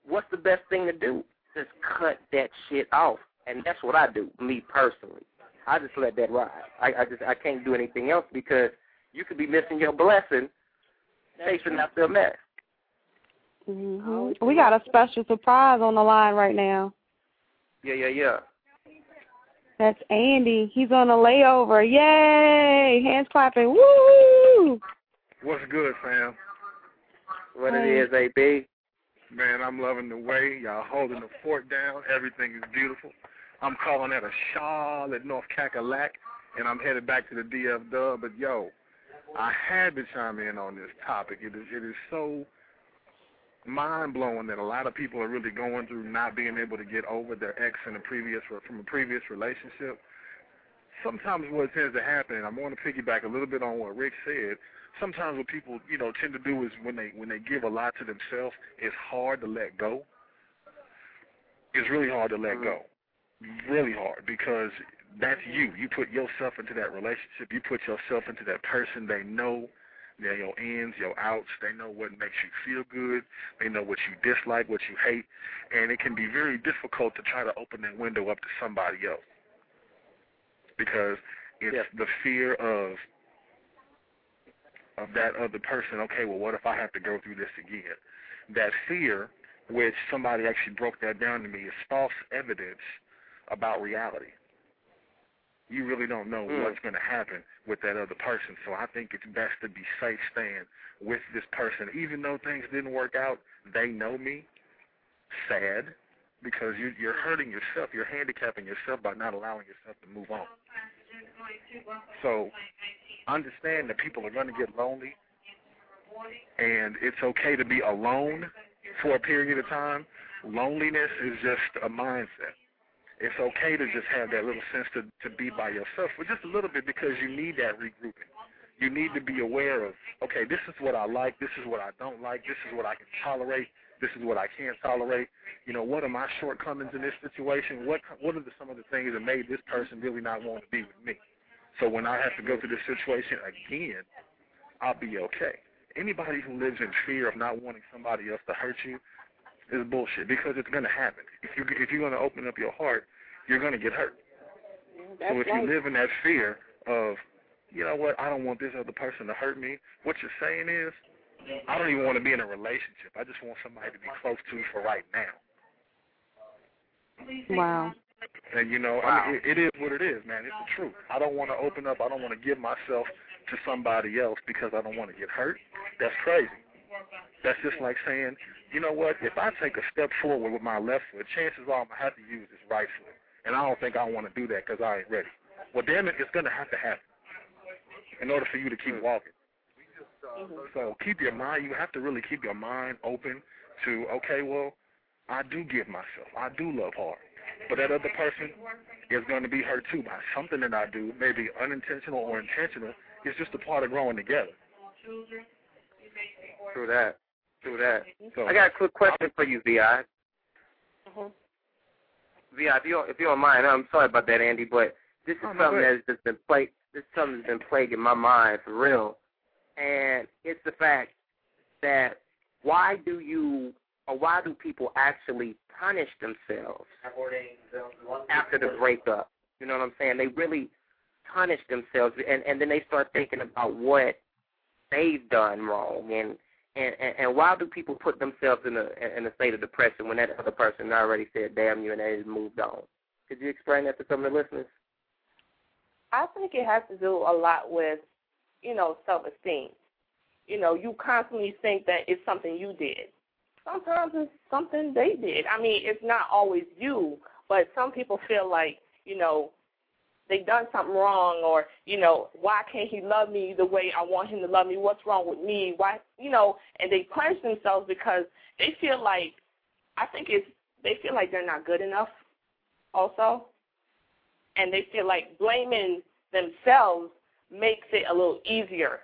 what's the best thing to do? Just cut that shit off. And that's what I do, me personally. I just let that ride. I can't do anything else because you could be missing your blessing chasing after a mess. Mm-hmm. We got a special surprise on the line right now. Yeah. That's Andy. He's on a layover. Yay! Hands clapping. Woo! What's good, fam? What it is, AB? Man, I'm loving the way y'all holding the fort down. Everything is beautiful. I'm calling at a Charlotte, North Cackalack, and I'm headed back to the DF Dub. But, yo, I had to chime in on this topic. It is so mind-blowing that a lot of people are really going through not being able to get over their ex from a previous relationship. Sometimes what tends to happen, and I want to piggyback a little bit on what Rick said, sometimes what people, tend to do is when they give a lot to themselves, it's hard to let go. It's really hard to let go. Really hard, because that's you. You put yourself into that relationship. You put yourself into that person. They know your ins, your outs. They know what makes you feel good. They know what you dislike, what you hate. And it can be very difficult to try to open that window up to somebody else, because it's the fear of that other person. Okay, well, what if I have to go through this again? That fear, which somebody actually broke that down to me, is false evidence about reality. You really don't know what's going to happen with that other person. So I think it's best to be safe staying with this person. Even though things didn't work out, they know me. Sad, because you're hurting yourself. You're handicapping yourself by not allowing yourself to move on. So understand that people are going to get lonely, and it's okay to be alone for a period of time. Loneliness is just a mindset. It's okay to just have that little sense to be by yourself for just a little bit, because you need that regrouping. You need to be aware of, okay, this is what I like, this is what I don't like, this is what I can tolerate, this is what I can't tolerate. What are my shortcomings in this situation? What are some of the things that made this person really not want to be with me? So when I have to go through this situation again, I'll be okay. Anybody who lives in fear of not wanting somebody else to hurt you is bullshit, because it's going to happen. If you're going to open up your heart, you're going to get hurt. So if you live in that fear of, I don't want this other person to hurt me, what you're saying is, I don't even want to be in a relationship. I just want somebody to be close to for right now. Wow. And, I mean, it is what it is, man. It's the truth. I don't want to open up. I don't want to give myself to somebody else because I don't want to get hurt. That's crazy. That's just like saying, you know what, if I take a step forward with my left foot, chances are I'm going to have to use this right foot. And I don't think I want to do that because I ain't ready. Well, damn it, it's going to have to happen in order for you to keep walking. So keep your mind, you have to really keep your mind open to, okay, well, I do give myself. I do love hard. But that other person is going to be hurt too by something that I do, maybe unintentional or intentional. It's just a part of growing together. True that. So, I got a quick question for you, Vi. Vi, if you don't mind, I'm sorry about that, Andy, but this is something that's just been something that's been plaguing my mind for real, and it's the fact that why do people actually punish themselves after the breakup? You know what I'm saying? They really punish themselves, and then they start thinking about what they've done wrong, and why do people put themselves in a state of depression when that other person already said damn you and they just moved on? Could you explain that to some of the listeners? I think it has to do a lot with, self-esteem. You constantly think that it's something you did. Sometimes it's something they did. I mean, it's not always you, but some people feel like, they've done something wrong, or, why can't he love me the way I want him to love me? What's wrong with me? Why, and they punish themselves because they feel like, they feel like they're not good enough also. And they feel like blaming themselves makes it a little easier.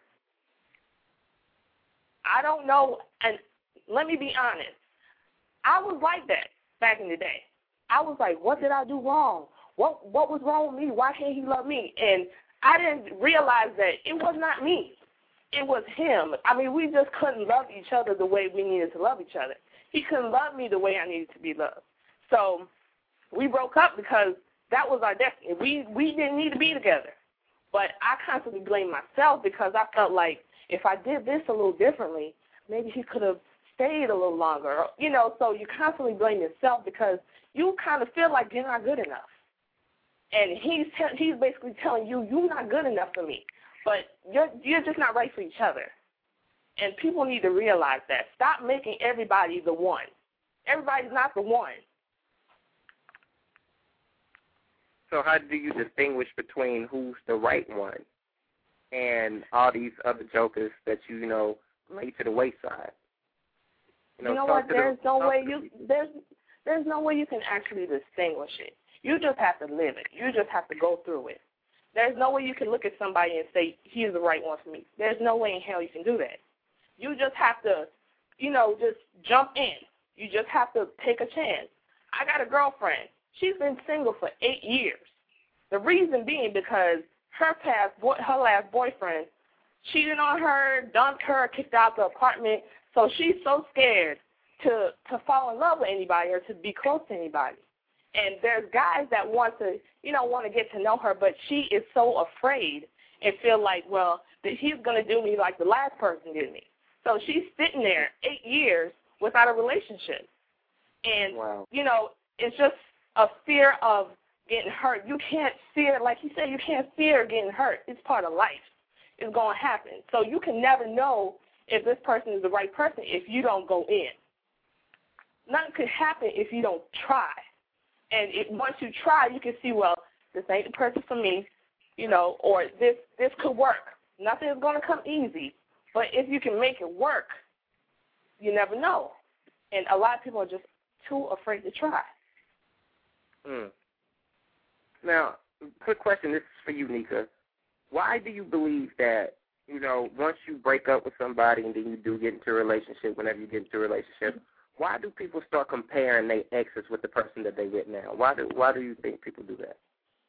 I don't know, and let me be honest. I was like that back in the day. I was like, what did I do wrong? What was wrong with me? Why can't he love me? And I didn't realize that it was not me. It was him. I mean, we just couldn't love each other the way we needed to love each other. He couldn't love me the way I needed to be loved. So we broke up because that was our destiny. We didn't need to be together. But I constantly blamed myself because I felt like if I did this a little differently, maybe he could have stayed a little longer. You know, so you constantly blame yourself because you kind of feel like you're not good enough. And he's basically telling you, you're not good enough for me. But you're just not right for each other. And people need to realize that. Stop making everybody the one. Everybody's not the one. So how do you distinguish between who's the right one and all these other jokers that you know lay to the wayside? You know what? There's no way you can actually distinguish it. You just have to live it. You just have to go through it. There's no way you can look at somebody and say, he's the right one for me. There's no way in hell you can do that. You just have to, just jump in. You just have to take a chance. I got a girlfriend. She's been single for 8 years. The reason being because her last boyfriend cheated on her, dumped her, kicked out the apartment. So she's so scared to fall in love with anybody or to be close to anybody. And there's guys that want to get to know her, but she is so afraid and feel like, well, that he's going to do me like the last person did me. So she's sitting there 8 years without a relationship. And, wow. It's just a fear of getting hurt. You can't fear, like he said, you can't fear getting hurt. It's part of life. It's going to happen. So you can never know if this person is the right person if you don't go in. Nothing could happen if you don't try. And once you try, you can see, well, this ain't the person for me, or this could work. Nothing is going to come easy. But if you can make it work, you never know. And a lot of people are just too afraid to try. Now, quick question. This is for you, Nika. Why do you believe that, once you break up with somebody and then you do get into a relationship, whenever you get into a relationship, why do people start comparing their exes with the person that they're with now? Why do you think people do that?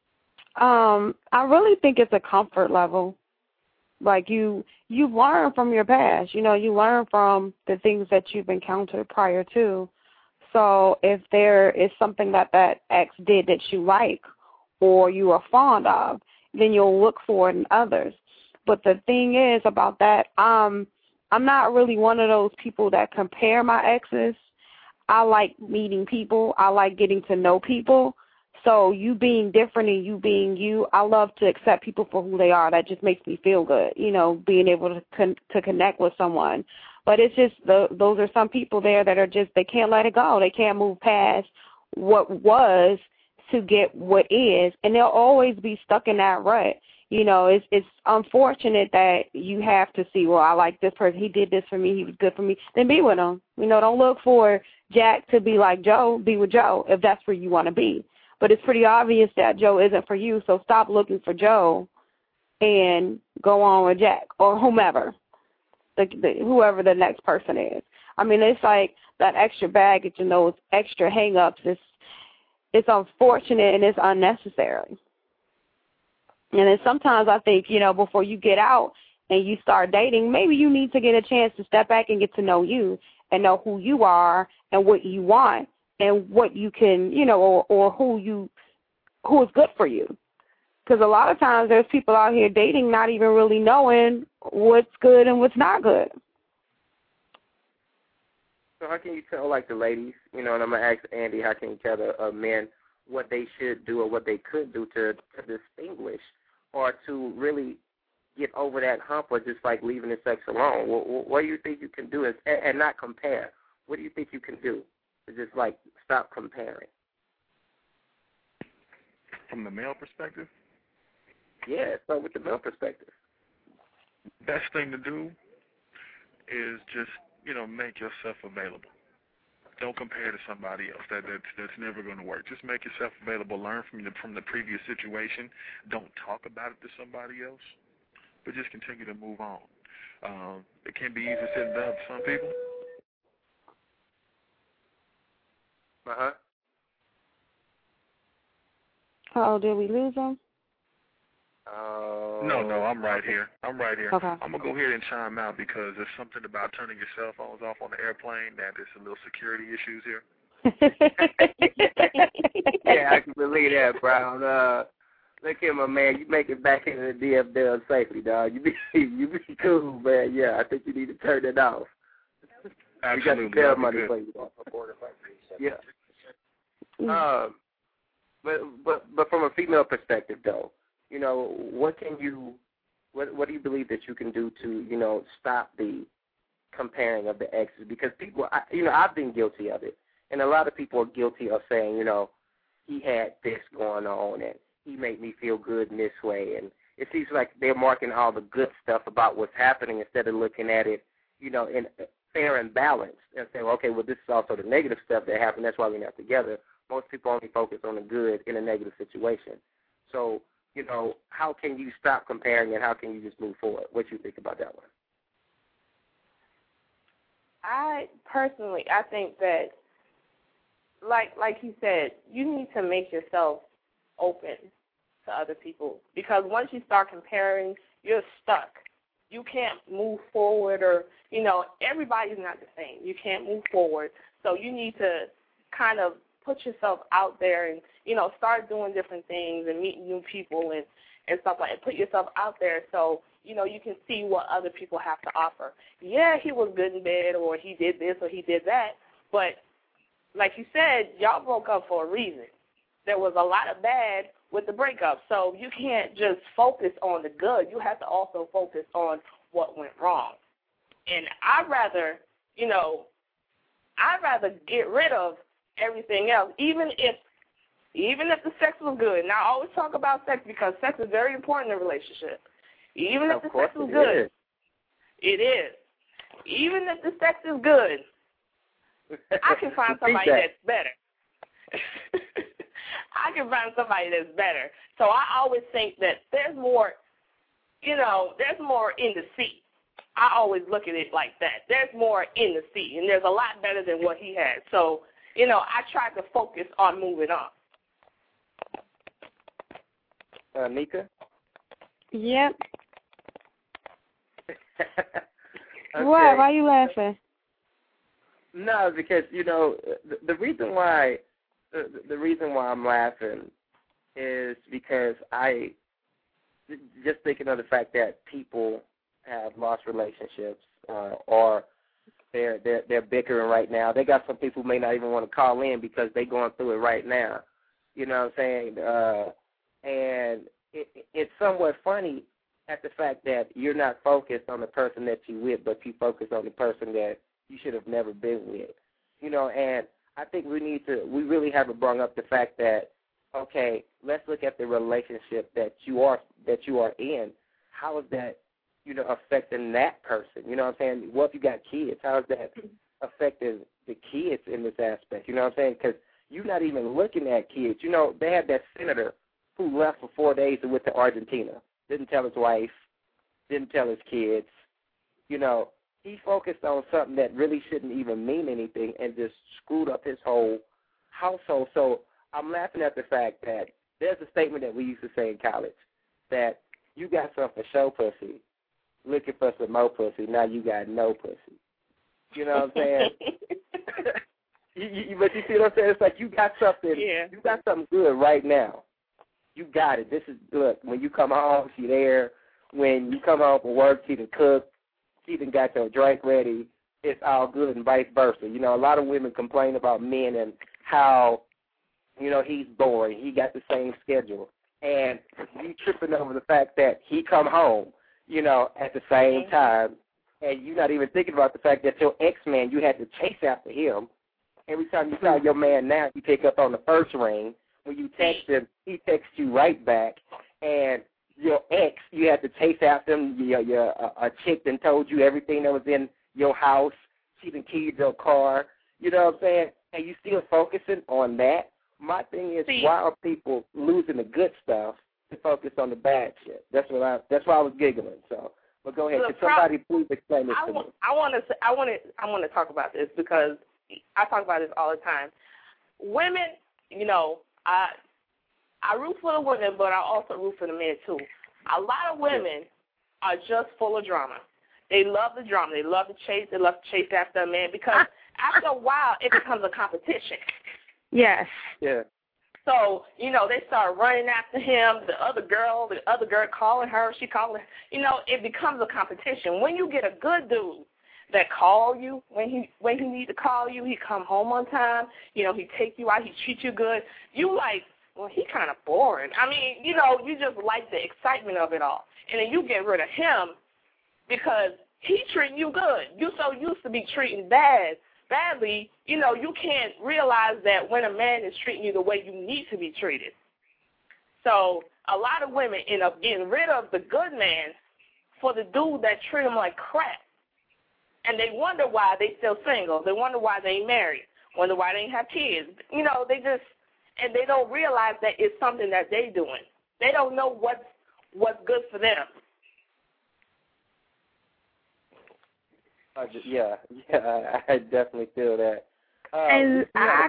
I really think it's a comfort level. Like you learn from your past. You learn from the things that you've encountered prior to. So if there is something that ex did that you like or you are fond of, then you'll look for it in others. But the thing is about that, I'm not really one of those people that compare my exes. I like meeting people. I like getting to know people. So you being different and you being you, I love to accept people for who they are. That just makes me feel good, being able to connect with someone. But it's just those are some people there that are just, they can't let it go. They can't move past what was to get what is, and they'll always be stuck in that rut. It's unfortunate that you have to see, well, I like this person. He did this for me. He was good for me. Then be with him. Don't look for Jack to be like Joe. Be with Joe if that's where you want to be. But it's pretty obvious that Joe isn't for you, so stop looking for Joe and go on with Jack or whomever, whoever the next person is. I mean, it's like that extra baggage and those extra hang-ups. It's unfortunate and it's unnecessary. And then sometimes I think, before you get out and you start dating, maybe you need to get a chance to step back and get to know you and know who you are and what you want and what you can, or who is good for you. Because a lot of times there's people out here dating not even really knowing what's good and what's not good. So how can you tell, like, the ladies, and I'm going to ask Andy, how can you tell the men what they should do or what they could do to distinguish or to really get over that hump or just, like, leaving the sex alone? What do you think you can do and not compare? What do you think you can do to just, like, stop comparing? From the male perspective? Yeah, so with the male perspective. Best thing to do is just, make yourself available. Don't compare to somebody else. That's never going to work. Just make yourself available. Learn from the previous situation. Don't talk about it to somebody else, but just continue to move on. It can be easy said and done for some people. Oh, did we lose him? No, I'm right here. Okay. I'm going to go ahead and chime out because there's something about turning your cell phones off on the airplane that there's some little security issues here. Yeah, I can believe that, Brown. Look here, my man. You make it back into the DFW safely, dog. You be cool, man. Yeah, I think you need to turn it off. Absolutely. You got the bail money for you. Yeah. But from a female perspective, though, you know, what do you believe that you can do to, you know, stop the comparing of the exes? Because people, I've been guilty of it, and a lot of people are guilty of saying, you know, he had this going on, and he made me feel good in this way, and it seems like they're marking all the good stuff about what's happening instead of looking at it, you know, in fair and balanced, and saying, okay, well, this is also the negative stuff that happened. That's why we're not together. Most people only focus on the good in a negative situation. So, you know, how can you stop comparing, and how can you just move forward? What do you think about that one? I think that, like you said, you need to make yourself open to other people, because once you start comparing, you're stuck. You can't move forward, or, you know, everybody's not the same. You can't move forward. So you need to kind of put yourself out there and, you know, start doing different things and meeting new people and stuff like that. Put yourself out there so, you know, you can see what other people have to offer. Yeah, he was good in bed, or he did this or he did that, but like you said, y'all broke up for a reason. There was a lot of bad with the breakup, so you can't just focus on the good. You have to also focus on what went wrong. And I'd rather get rid of everything else, even if the sex was good. Now, I always talk about sex because sex is very important in a relationship. Even if the sex is good, it is. Even if the sex is good, I can find somebody that's better. I can find somebody that's better. So I always think that there's more, you know, there's more in the sea. I always look at it like that. There's more in the sea, and there's a lot better than what he had. So, you know, I try to focus on moving on. Nika? Yep. Okay. What? Why are you laughing? No, because, you know, the reason why I'm laughing is because I just thinking of the fact that people have lost relationships or they're bickering right now. They got some people who may not even want to call in because they're going through it right now. You know what I'm saying? And it's somewhat funny at the fact that you're not focused on the person that you're with, but you focus on the person that you should have never been with. You know, and I think we really haven't brought up the fact that, okay, let's look at the relationship that you are in. How is that, you know, affecting that person? You know what I'm saying? What if you got kids? How is that affecting the kids in this aspect? You know what I'm saying? Because you're not even looking at kids. You know, they had that senator who left for 4 days and went to Argentina. Didn't tell his wife, didn't tell his kids. You know, he focused on something that really shouldn't even mean anything and just screwed up his whole household. So I'm laughing at the fact that there's a statement that we used to say in college that you got some for show pussy, looking for some more pussy, now you got no pussy. You know what I'm saying? But you see what I'm saying? It's like you got something, you got something good right now. You got it. This is good. When you come home, she there. When you come home from work, she done cook. She done got your drink ready. It's all good and vice versa. You know, a lot of women complain about men and how, you know, he's boring. He got the same schedule. And you tripping over the fact that he come home, you know, at the same time, and you're not even thinking about the fact that your ex-man, you had to chase after him. Every time you call your man now, you pick up on the first ring. When you text him, he texts you right back. And your ex, you had to chase after him. A chick that told you everything that was in your house. She done keyed your car. You know what I'm saying? And you still focusing on that? My thing is, why are people losing the good stuff to focus on the bad shit? That's why I was giggling. So, but go ahead. Can somebody please explain this to me? I want to talk about this because I talk about this all the time. Women, you know, I root for the women, but I also root for the men too. A lot of women are just full of drama. They love the drama. They love to chase. They love to chase after a man because after a while it becomes a competition. Yes. Yeah. So, they start running after him, the other girl calling her, she calling, it becomes a competition. When you get a good dude that call you when he need to call you, he come home on time, he take you out, he treat you good, you like, well, he kind of boring. I mean, you just like the excitement of it all. And then you get rid of him because he treating you good. You so used to be treating badly, you can't realize that when a man is treating you the way you need to be treated. So a lot of women end up getting rid of the good man for the dude that treat them like crap. And they wonder why they still single. They wonder why they ain't married. Wonder why they ain't have kids. And they don't realize that it's something that they doing. They don't know what's good for them. Yeah, I definitely feel that. And I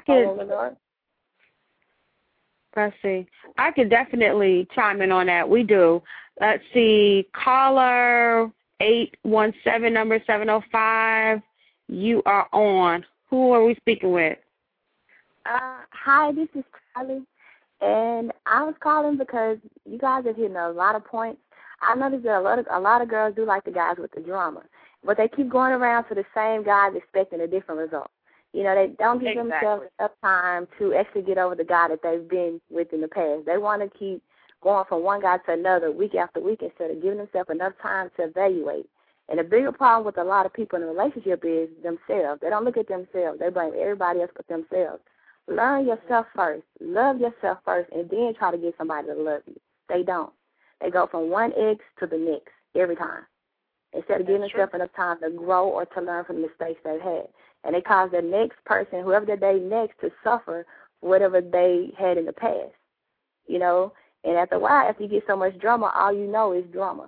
could definitely chime in on that. We do. Let's see, caller 817, number 705. You are on. Who are we speaking with? Hi, this is Carly, and I was calling because you guys are hitting a lot of points. I noticed that a lot of girls do like the guys with the drama, but they keep going around to the same guys expecting a different result. They don't give themselves enough time to actually get over the guy that they've been with in the past. They want to keep going from one guy to another week after week instead of giving themselves enough time to evaluate. And the bigger problem with a lot of people in a relationship is themselves. They don't look at themselves. They blame everybody else but themselves. Learn yourself first. Love yourself first, and then try to get somebody to love you. They don't. They go from one ex to the next every time instead of giving themselves enough time to grow or to learn from the mistakes they've had. And they cause the next person, whoever they date next, to suffer for whatever they had in the past. And after a while, after you get so much drama, all you know is drama.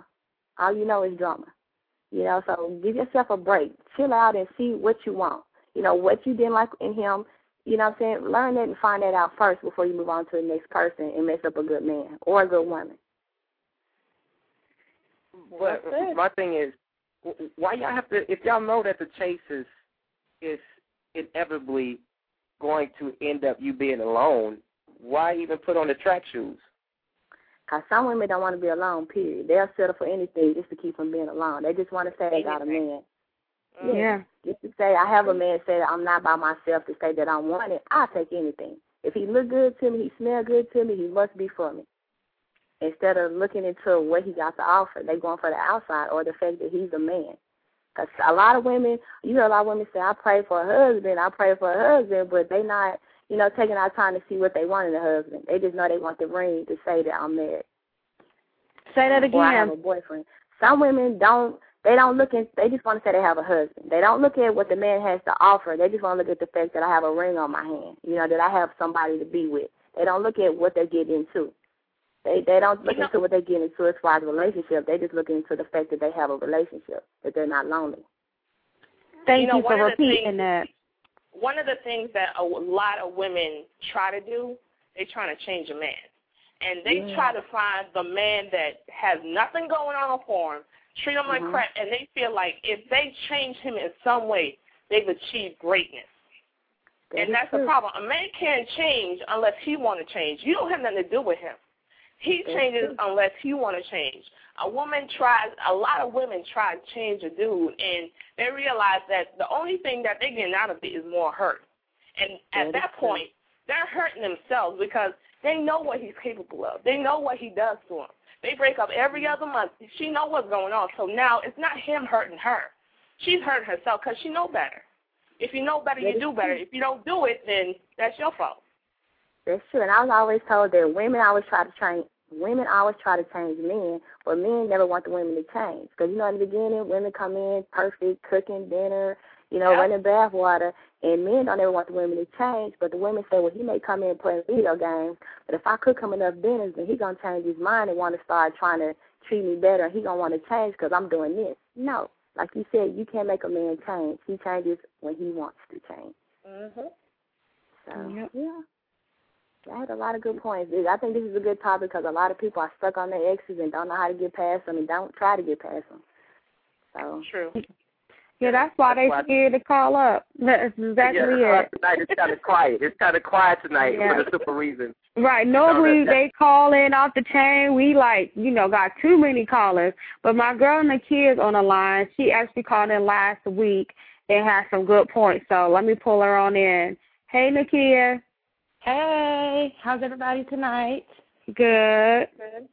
So give yourself a break. Chill out and see what you want. What you didn't like in him. You know what I'm saying? Learn that and find that out first before you move on to the next person and mess up a good man or a good woman. But my thing is, why y'all have to, if y'all know that the chase is inevitably going to end up you being alone, why even put on the track shoes? Because some women don't want to be alone, period. They'll settle for anything just to keep them being alone. They just want to say they got a man. Yeah. Just to say I have a man say that I'm not by myself, to say that I'm wanted, I'll take anything. If he look good to me, he smell good to me, he must be for me. Instead of looking into what he got to offer, they going for the outside or the fact that he's a man. Because a lot of women, you hear a lot of women say, I pray for a husband, but they not, taking our time to see what they want in a husband. They just know they want the ring to say that I'm married. Say that again. Or I have a boyfriend. Some women they just want to say they have a husband. They don't look at what the man has to offer. They just want to look at the fact that I have a ring on my hand, that I have somebody to be with. They don't look at what they get into. They don't look into what they get into as far as a relationship. They just look into the fact that they have a relationship, that they're not lonely. Thank you for repeating that. One of the things that a lot of women try to do, they're trying to change a man. And they try to find the man that has nothing going on for him, treat him like crap, and they feel like if they change him in some way, they've achieved greatness. And that's the problem. A man can't change unless he want to change. You don't have nothing to do with him. He changes unless he want to change. A lot of women try to change a dude, and they realize that the only thing that they're getting out of it is more hurt. And at that point, they're hurting themselves because they know what he's capable of. They know what he does to them. They break up every other month. She knows what's going on. So now it's not him hurting her. She's hurting herself because she know better. If you know better, you do better. If you don't do it, then that's your fault. That's true. And I was always told that women always try to change men, but men never want the women to change. Because, in the beginning, women come in perfect, cooking dinner, running bath water, and men don't ever want the women to change. But the women say, well, he may come in and play video games, but if I cook him enough dinners, then he's going to change his mind and want to start trying to treat me better, and he's going to want to change because I'm doing this. No. Like you said, you can't make a man change. He changes when he wants to change. Mm-hmm. So, yeah. I had a lot of good points. I think this is a good topic because a lot of people are stuck on their exes and don't know how to get past them and don't try to get past them. So True. Yeah, that's why they scared to call up. That's exactly it. Tonight it's kind of quiet. It's kind of quiet tonight Yeah. for the simple reason. Right. Normally they call in off the chain. We got too many callers. But my girl Nakia's on the line. She actually called in last week and had some good points. So let me pull her on in. Hey, Nakia. Hey, how's everybody tonight? Good.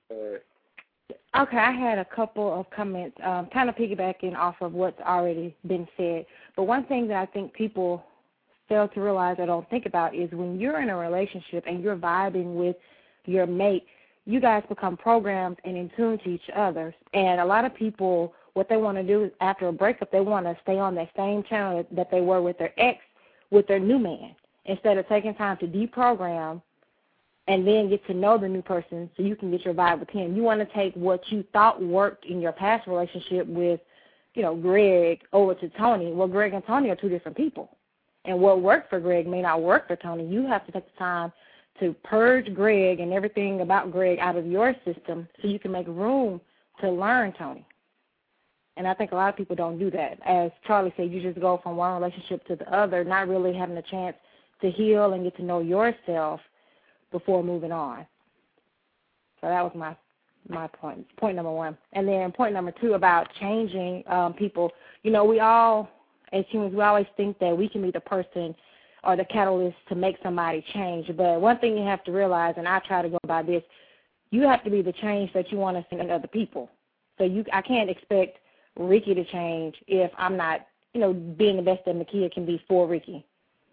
Okay, I had a couple of comments, kind of piggybacking off of what's already been said. But one thing that I think people fail to realize or don't think about is when you're in a relationship and you're vibing with your mate, you guys become programmed and in tune to each other. And a lot of people, what they want to do is after a breakup, they want to stay on that same channel that they were with their ex, with their new man, instead of taking time to deprogram and then get to know the new person so you can get your vibe with him. You want to take what you thought worked in your past relationship with, Greg over to Tony. Well, Greg and Tony are two different people. And what worked for Greg may not work for Tony. You have to take the time to purge Greg and everything about Greg out of your system so you can make room to learn Tony. And I think a lot of people don't do that. As Charlie said, you just go from one relationship to the other, not really having a chance to heal and get to know yourself before moving on. So that was my point number one. And then point number two about changing people. We all, as humans, we always think that we can be the person or the catalyst to make somebody change. But one thing you have to realize, and I try to go by this, you have to be the change that you want to see in other people. So I can't expect Ricky to change if I'm not, being the best that Nakia can be for Ricky.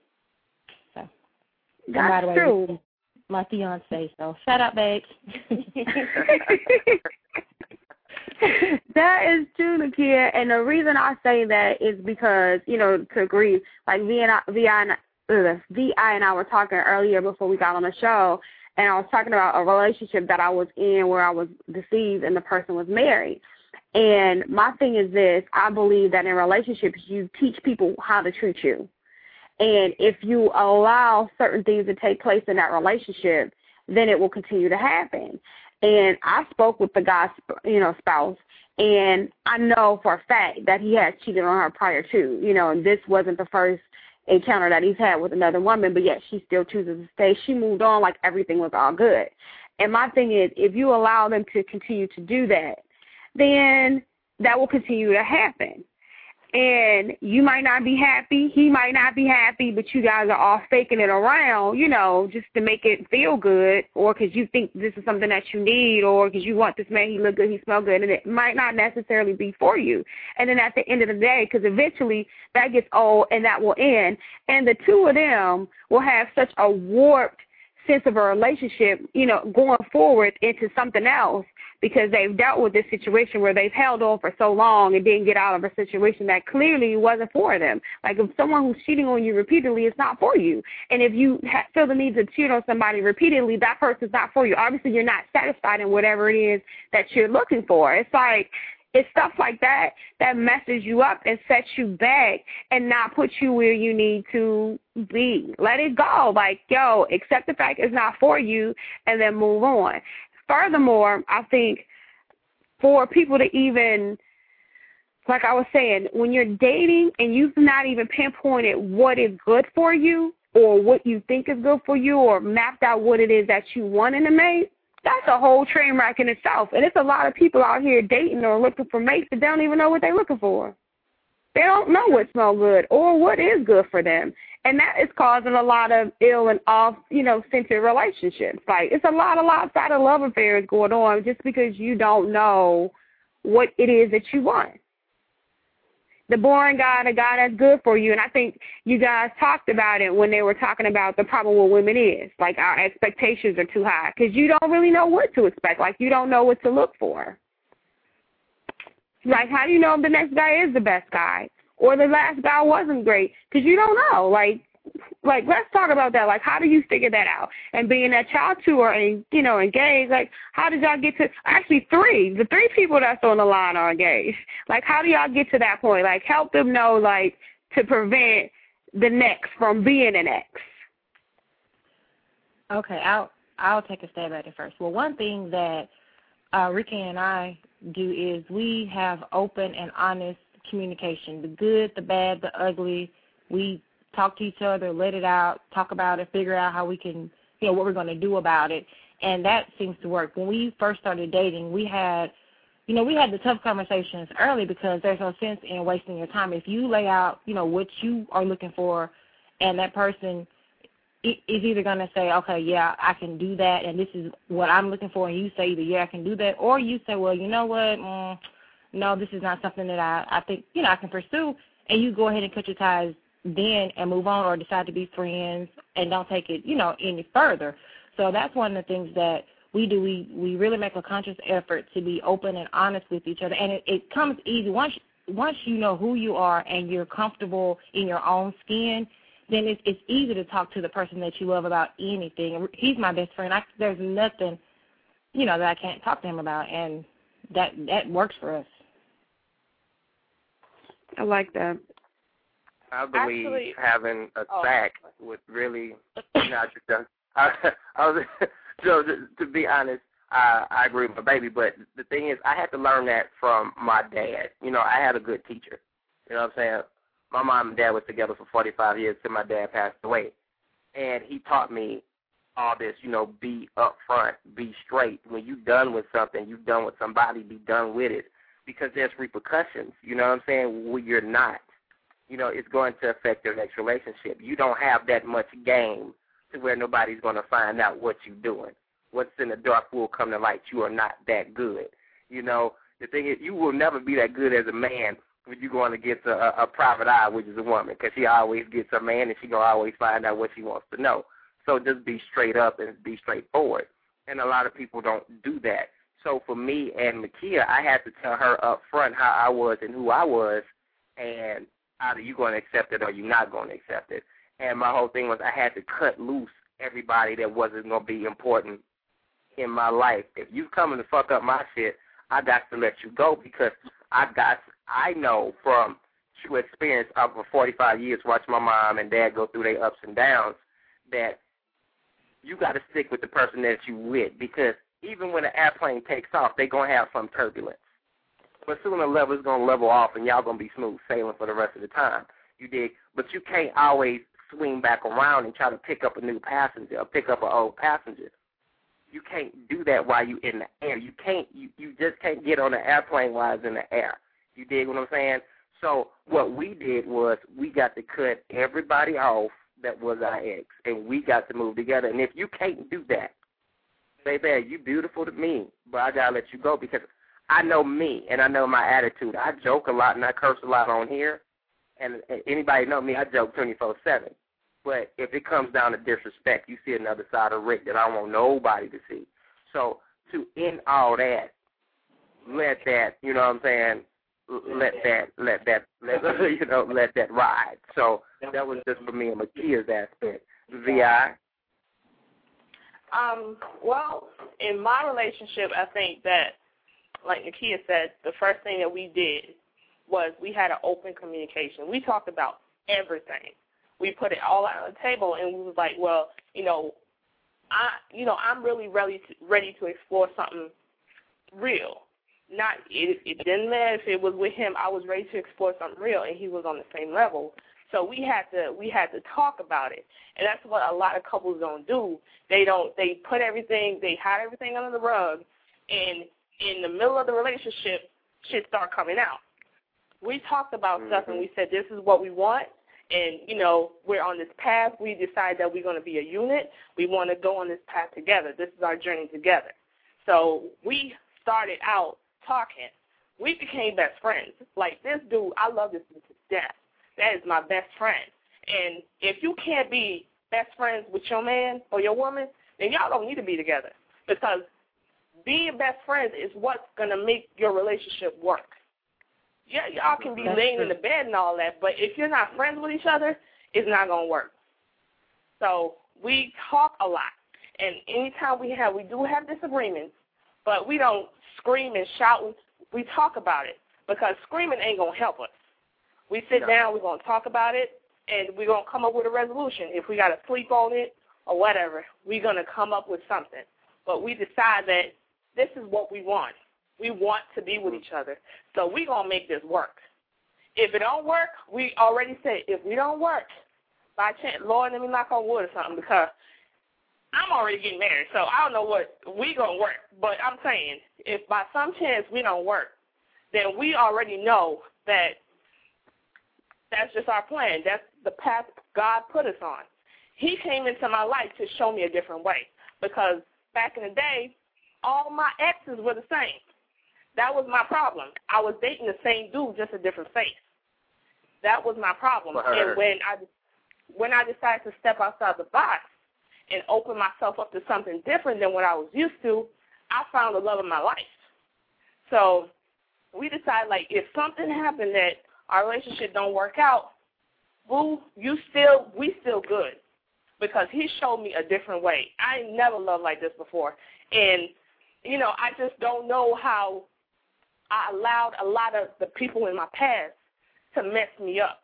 So that's true. My fiance, so shut up, babe. That is true, Nakia, and the reason I say that is because, to agree, like Vi and I were talking earlier before we got on the show, and I was talking about a relationship that I was in where I was deceived and the person was married. And my thing is this, I believe that in relationships you teach people how to treat you. And if you allow certain things to take place in that relationship, then it will continue to happen. And I spoke with the guy's, spouse, and I know for a fact that he has cheated on her prior to, and this wasn't the first encounter that he's had with another woman, but yet she still chooses to stay. She moved on like everything was all good. And my thing is, if you allow them to continue to do that, then that will continue to happen. And you might not be happy, he might not be happy, but you guys are all faking it around, just to make it feel good, or because you think this is something that you need, or because you want this man, he look good, he smell good, and it might not necessarily be for you. And then at the end of the day, because eventually that gets old and that will end, and the two of them will have such a warped sense of a relationship, going forward into something else, because they've dealt with this situation where they've held on for so long and didn't get out of a situation that clearly wasn't for them. Like if someone who's cheating on you repeatedly, it's not for you. And if you feel the need to cheat on somebody repeatedly, that person's not for you. Obviously, you're not satisfied in whatever it is that you're looking for. It's stuff like that that messes you up and sets you back and not puts you where you need to be. Let it go. Like, accept the fact it's not for you and then move on. Furthermore, I think for people to even, like I was saying, when you're dating and you've not even pinpointed what is good for you or what you think is good for you or mapped out what it is that you want in a mate, that's a whole train wreck in itself. And it's a lot of people out here dating or looking for mates that don't even know what they're looking for. They don't know what smells good or what is good for them. And that is causing a lot of ill and off-centered relationships. Like, it's a lot of lopsided love affairs going on just because you don't know what it is that you want. The boring guy, the guy that's good for you, and I think you guys talked about it when they were talking about the problem with women is, like, our expectations are too high because you don't really know what to expect. Like, you don't know what to look for. Like, how do you know if the next guy is the best guy? Or the last guy wasn't great, because you don't know. Like, let's talk about that. Like, how do you figure that out? And being that y'all two are, engaged, like, how did y'all get to, actually the three people that's on the line are engaged. Like, how do y'all get to that point? Like, help them know, like, to prevent the next from being an ex. Okay, I'll take a stab at it first. Well, one thing that Ricky and I do is we have open and honest communication, the good, the bad, the ugly. We talk to each other, let it out, talk about it, figure out how we can, what we're going to do about it, and that seems to work. When we first started dating, we had the tough conversations early because there's no sense in wasting your time. If you lay out, what you are looking for, and that person is either going to say, okay, yeah, I can do that, and this is what I'm looking for, and you say either, yeah, I can do that, or you say, well, you know what, no, this is not something that I think, I can pursue, and you go ahead and cut your ties then and move on or decide to be friends and don't take it, any further. So that's one of the things that we do. We really make a conscious effort to be open and honest with each other, and it comes easy. Once you know who you are and you're comfortable in your own skin, then it's easy to talk to the person that you love about anything. He's my best friend. There's nothing, that I can't talk to him about, and that works for us. I like that. I believe having a sack would really not just done. So to be honest, I agree with my baby, but the thing is, I had to learn that from my dad. I had a good teacher. You know what I'm saying? My mom and dad was together for 45 years till my dad passed away. And he taught me all this, be upfront, be straight. When you're done with something, you're done with somebody, be done with it. Because there's repercussions, you know what I'm saying, when you're not. It's going to affect your next relationship. You don't have that much game to where nobody's going to find out what you're doing. What's in the dark will come to light. You are not that good. The thing is, you will never be that good as a man when you're going against a private eye, which is a woman, because she always gets a man and she going to always find out what she wants to know. So just be straight up and be straightforward. And a lot of people don't do that. So for me and Makia, I had to tell her up front how I was and who I was, and either you're going to accept it or you're not going to accept it. And my whole thing was I had to cut loose everybody that wasn't going to be important in my life. If you coming to fuck up my shit, I got to let you go, because I know from true experience over 45 years watching my mom and dad go through their ups and downs that you got to stick with the person that you with, because even when the airplane takes off, they're going to have some turbulence. But sooner or later, it's going to level off, and y'all going to be smooth sailing for the rest of the time. You dig? But you can't always swing back around and try to pick up a new passenger or pick up an old passenger. You can't do that while you're in the air. You just can't get on the airplane while it's in the air. You dig what I'm saying? So what we did was we got to cut everybody off that was our ex, and we got to move together. And if you can't do that, baby, you beautiful to me, but I got to let you go, because I know me and I know my attitude. I joke a lot and I curse a lot on here, and anybody know me, I joke 24/7. But if it comes down to disrespect, you see another side of Rick that I don't want nobody to see. So to end all that, let that, you know what I'm saying, let that ride. So that was just for me and Makia's aspect. VI? Well, in my relationship, I think that, like Nakia said, the first thing that we did was we had an open communication. We talked about everything. We put it all out on the table, and we was like, well, I'm really ready to explore something real. It didn't matter if it was with him. I was ready to explore something real, and he was on the same level. So we had to talk about it, and that's what a lot of couples don't do. They put everything, they hide everything under the rug, and in the middle of the relationship, shit start coming out. We talked about stuff, and we said this is what we want, and we're on this path. We decide that we're going to be a unit. We want to go on this path together. This is our journey together. So we started out talking. We became best friends. Like, this dude, I love this dude to death. That is my best friend. And if you can't be best friends with your man or your woman, then y'all don't need to be together, because being best friends is what's going to make your relationship work. Yeah, y'all can be laying in the bed and all that, but if you're not friends with each other, it's not going to work. So we talk a lot, and anytime we do have disagreements, but we don't scream and shout. We talk about it, because screaming ain't going to help us. We sit down, we're going to talk about it, and we're going to come up with a resolution. If we got to sleep on it or whatever, we're going to come up with something. But we decide that this is what we want. We want to be with each other. So we're going to make this work. If it don't work, we already said, if we don't work, by chance, Lord, let me knock on wood or something, because I'm already getting married, so I don't know what we going to work. But I'm saying, if by some chance we don't work, then we already know that that's just our plan. That's the path God put us on. He came into my life to show me a different way, because back in the day, all my exes were the same. That was my problem. I was dating the same dude, just a different face. That was my problem. And when I decided to step outside the box and open myself up to something different than what I was used to, I found the love of my life. So we decided, like, if something happened that our relationship don't work out, boo, we still good, because he showed me a different way. I never loved like this before. And, you know, I just don't know how I allowed a lot of the people in my past to mess me up.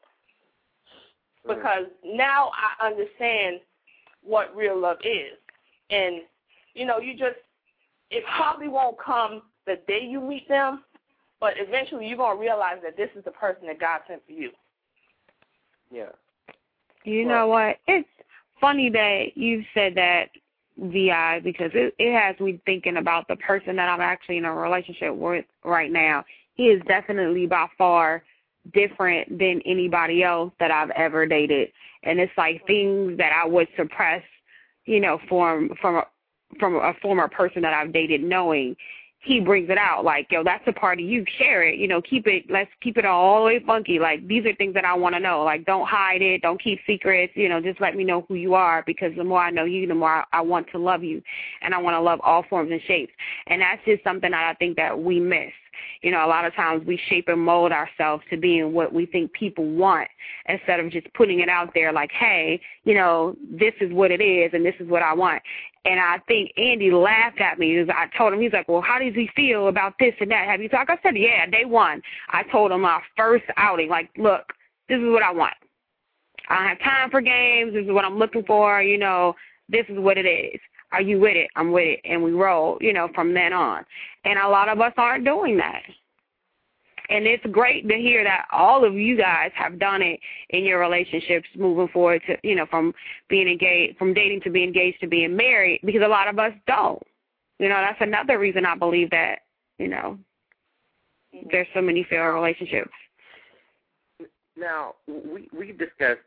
Because now I understand what real love is. And, you know, it probably won't come the day you meet them, but eventually you're going to realize that this is the person that God sent for you. Yeah. You know what? It's funny that you said that, VI, because it has me thinking about the person that I'm actually in a relationship with right now. He is definitely by far different than anybody else that I've ever dated. And it's like things that I would suppress, you know, from a former person that I've dated, knowing he brings it out. Like, yo, that's a part of you. Share it. You know, let's keep it all the way funky. Like, these are things that I want to know. Like, don't hide it. Don't keep secrets. You know, just let me know who you are, because the more I know you, the more I want to love you. And I want to love all forms and shapes. And that's just something that I think that we miss. You know, a lot of times we shape and mold ourselves to being what we think people want, instead of just putting it out there like, hey, you know, this is what it is and this is what I want. And I think Andy laughed at me. I told him, he's like, well, how does he feel about this and that? Have you talked? I said, yeah, day one. I told him my first outing, like, look, this is what I want. I don't have time for games. This is what I'm looking for. You know, this is what it is. Are you with it? I'm with it. And we roll, you know, from then on. And a lot of us aren't doing that. And it's great to hear that all of you guys have done it in your relationships moving forward to, you know, from being engaged, from dating to being engaged to being married, because a lot of us don't. You know, that's another reason I believe that, you know, there's so many failed relationships. Now, we've discussed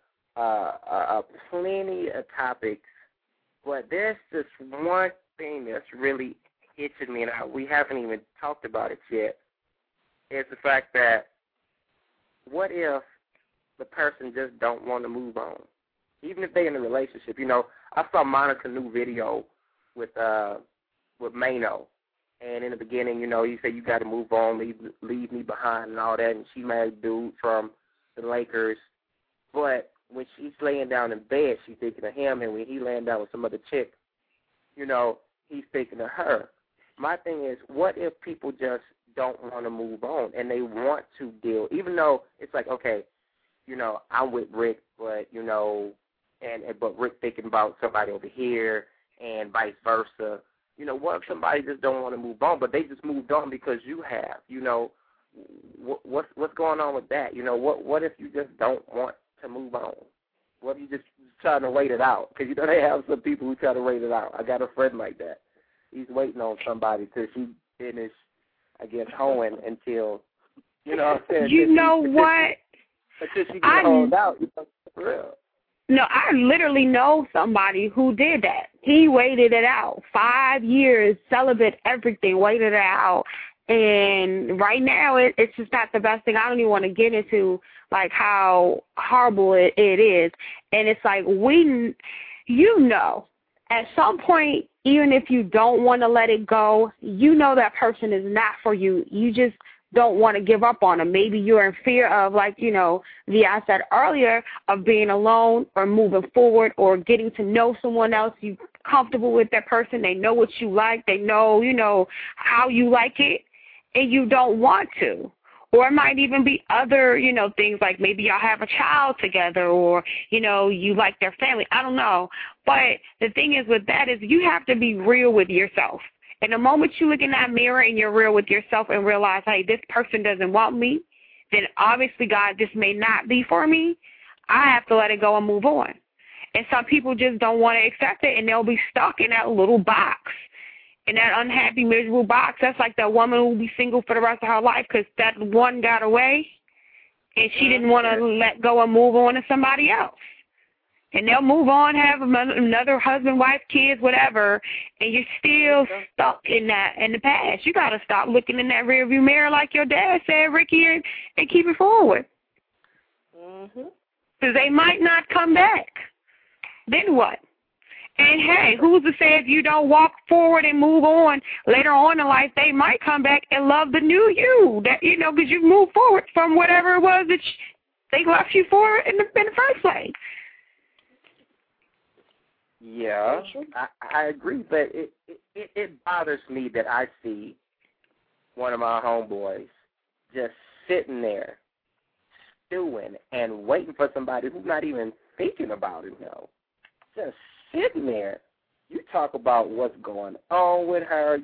plenty of topics, but there's just one thing that's really itching me, and we haven't even talked about it yet. Is the fact that what if the person just don't want to move on, even if they're in a relationship? You know, I saw Monica's new video with Mano, and in the beginning, you know, he said, you got to move on, leave me behind and all that, and she married a dude from the Lakers. But when she's laying down in bed, she's thinking of him, and when he laying down with some other chick, you know, he's thinking of her. My thing is, what if people just don't want to move on and they want to deal, even though it's like, okay, you know, I'm with Rick, but, you know, but Rick thinking about somebody over here and vice versa. You know, what if somebody just don't want to move on, but they just moved on because you have? You know, what's going on with that? You know, what if you just don't want to move on? What if you just trying to wait it out? Because, you know, they have some people who try to wait it out. I got a friend like that. He's waiting on somebody till she finish, I guess, hoeing until, you know what I'm saying? You know what? Until she gets hoed out, you know, for real. No, I literally know somebody who did that. He waited it out. 5 years, celibate, everything, waited it out. And right now, it's just not the best thing. I don't even want to get into, like, how horrible it is. And it's like, you know, at some point, even if you don't want to let it go, you know that person is not for you. You just don't want to give up on them. Maybe you're in fear of, like, you know, I said earlier, of being alone or moving forward or getting to know someone else. You're comfortable with that person. They know what you like. They know, you know, how you like it, and you don't want to. Or it might even be other, things like maybe y'all have a child together or, you like their family. I don't know. But the thing is with that is you have to be real with yourself. And the moment you look in that mirror and you're real with yourself and realize, hey, this person doesn't want me, then obviously, God, this may not be for me. I have to let it go and move on. And some people just don't want to accept it, and they'll be stuck in that little box, in that unhappy, miserable box. That's like that woman who will be single for the rest of her life because that one got away, and she didn't want to let go and move on to somebody else. And they'll move on, have another husband, wife, kids, whatever, and you're still stuck in the past. You got to stop looking in that rearview mirror like your dad said, Ricky, and keep it forward. Because they might not come back. Then what? And, hey, who's to say if you don't walk forward and move on later on in life, they might come back and love the new you, that because you moved forward from whatever it was that they left you for in the first place. Yeah, I agree, but it bothers me that I see one of my homeboys just sitting there stewing and waiting for somebody who's not even thinking about him, just sitting there. You talk about what's going on with her,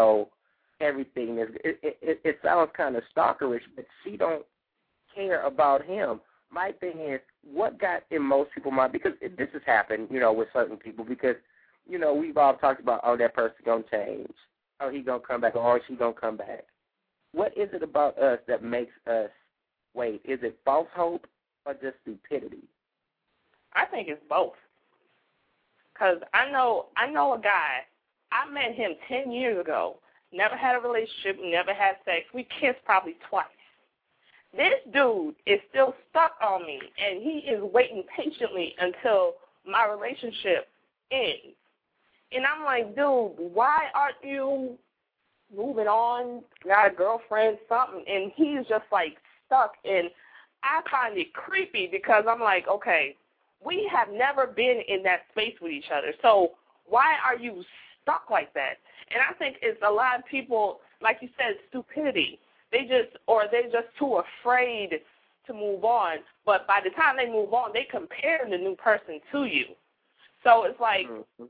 everything is. It sounds kind of stalkerish, but she don't care about him. My thing is, what got in most people's mind, because this has happened, with certain people, because, we've all talked about, oh, that person's going to change, oh, he going to come back, or she going to come back. What is it about us that makes us wait? Is it false hope or just stupidity? I think it's both. Because I know a guy, I met him 10 years ago, never had a relationship, never had sex. We kissed probably twice. This dude is still stuck on me, and he is waiting patiently until my relationship ends. And I'm like, dude, why aren't you moving on? Got a girlfriend, something? And he's just like stuck. And I find it creepy because I'm like, okay, we have never been in that space with each other. So why are you stuck like that? And I think it's a lot of people, like you said, stupidity. They're just too afraid to move on. But by the time they move on, they compare the new person to you. So it's like,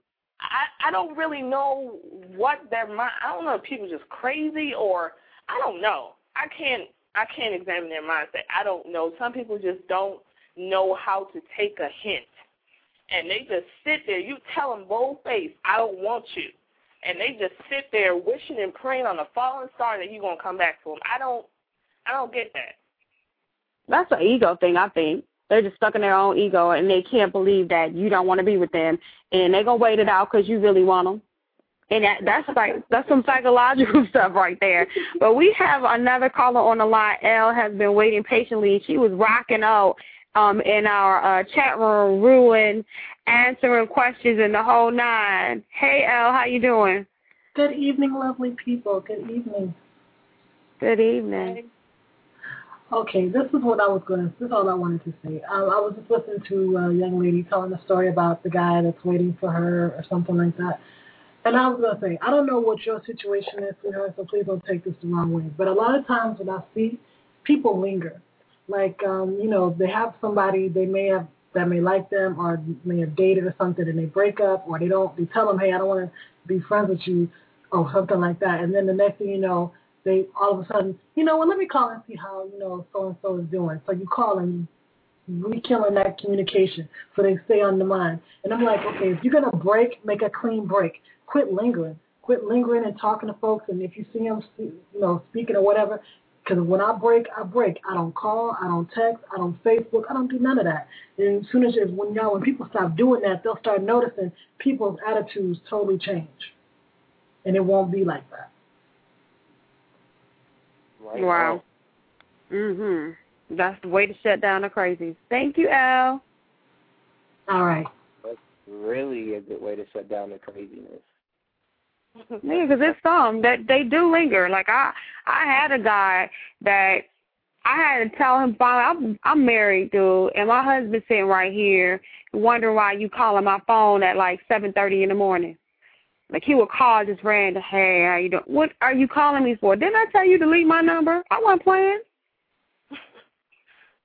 I don't really know what their mind. I don't know if people are just crazy or I don't know. I can't examine their mindset. I don't know. Some people just don't know how to take a hint, and they just sit there. You tell them bold-faced, I don't want you. And they just sit there wishing and praying on a falling star that you're going to come back to them. I don't get that. That's an ego thing, I think. They're just stuck in their own ego, and they can't believe that you don't want to be with them. And they're going to wait it out because you really want them. And that's some psychological stuff right there. But we have another caller on the line. Elle has been waiting patiently. She was rocking out in our chat room, ruling, answering questions and the whole nine. Hey, Elle, how you doing? Good evening, lovely people. Good evening. Good evening. Okay, this is all I wanted to say. I was just listening to a young lady telling a story about the guy that's waiting for her or something like that. And I was going to say, I don't know what your situation is with her, so please don't take this the wrong way. But a lot of times when I see people linger, like, they have somebody that may like them or may have dated or something, and they break up, or they tell them, hey, I don't want to be friends with you, or something like that. And then the next thing you know, they all of a sudden, let me call and see how, so-and-so is doing. So you call and rekilling that communication so they stay on the mind. And I'm like, okay, if you're going to break, make a clean break. Quit lingering. Quit lingering and talking to folks. And if you see them, speaking or whatever, because when I break, I break. I don't call, I don't text, I don't Facebook, I don't do none of that. And as soon as when people stop doing that, they'll start noticing people's attitudes totally change. And it won't be like that. Wow. That's the way to shut down the crazies. Thank you, Al. All right. That's really a good way to shut down the craziness. Yeah, because there's some that they do linger. Like I had a guy that I had to tell him, I'm married, dude, and my husband's sitting right here wondering why you calling my phone at like 7:30 in the morning. Like, he would call just random, hey, how you doing? What are you calling me for? Didn't I tell you to leave my number? I wasn't playing.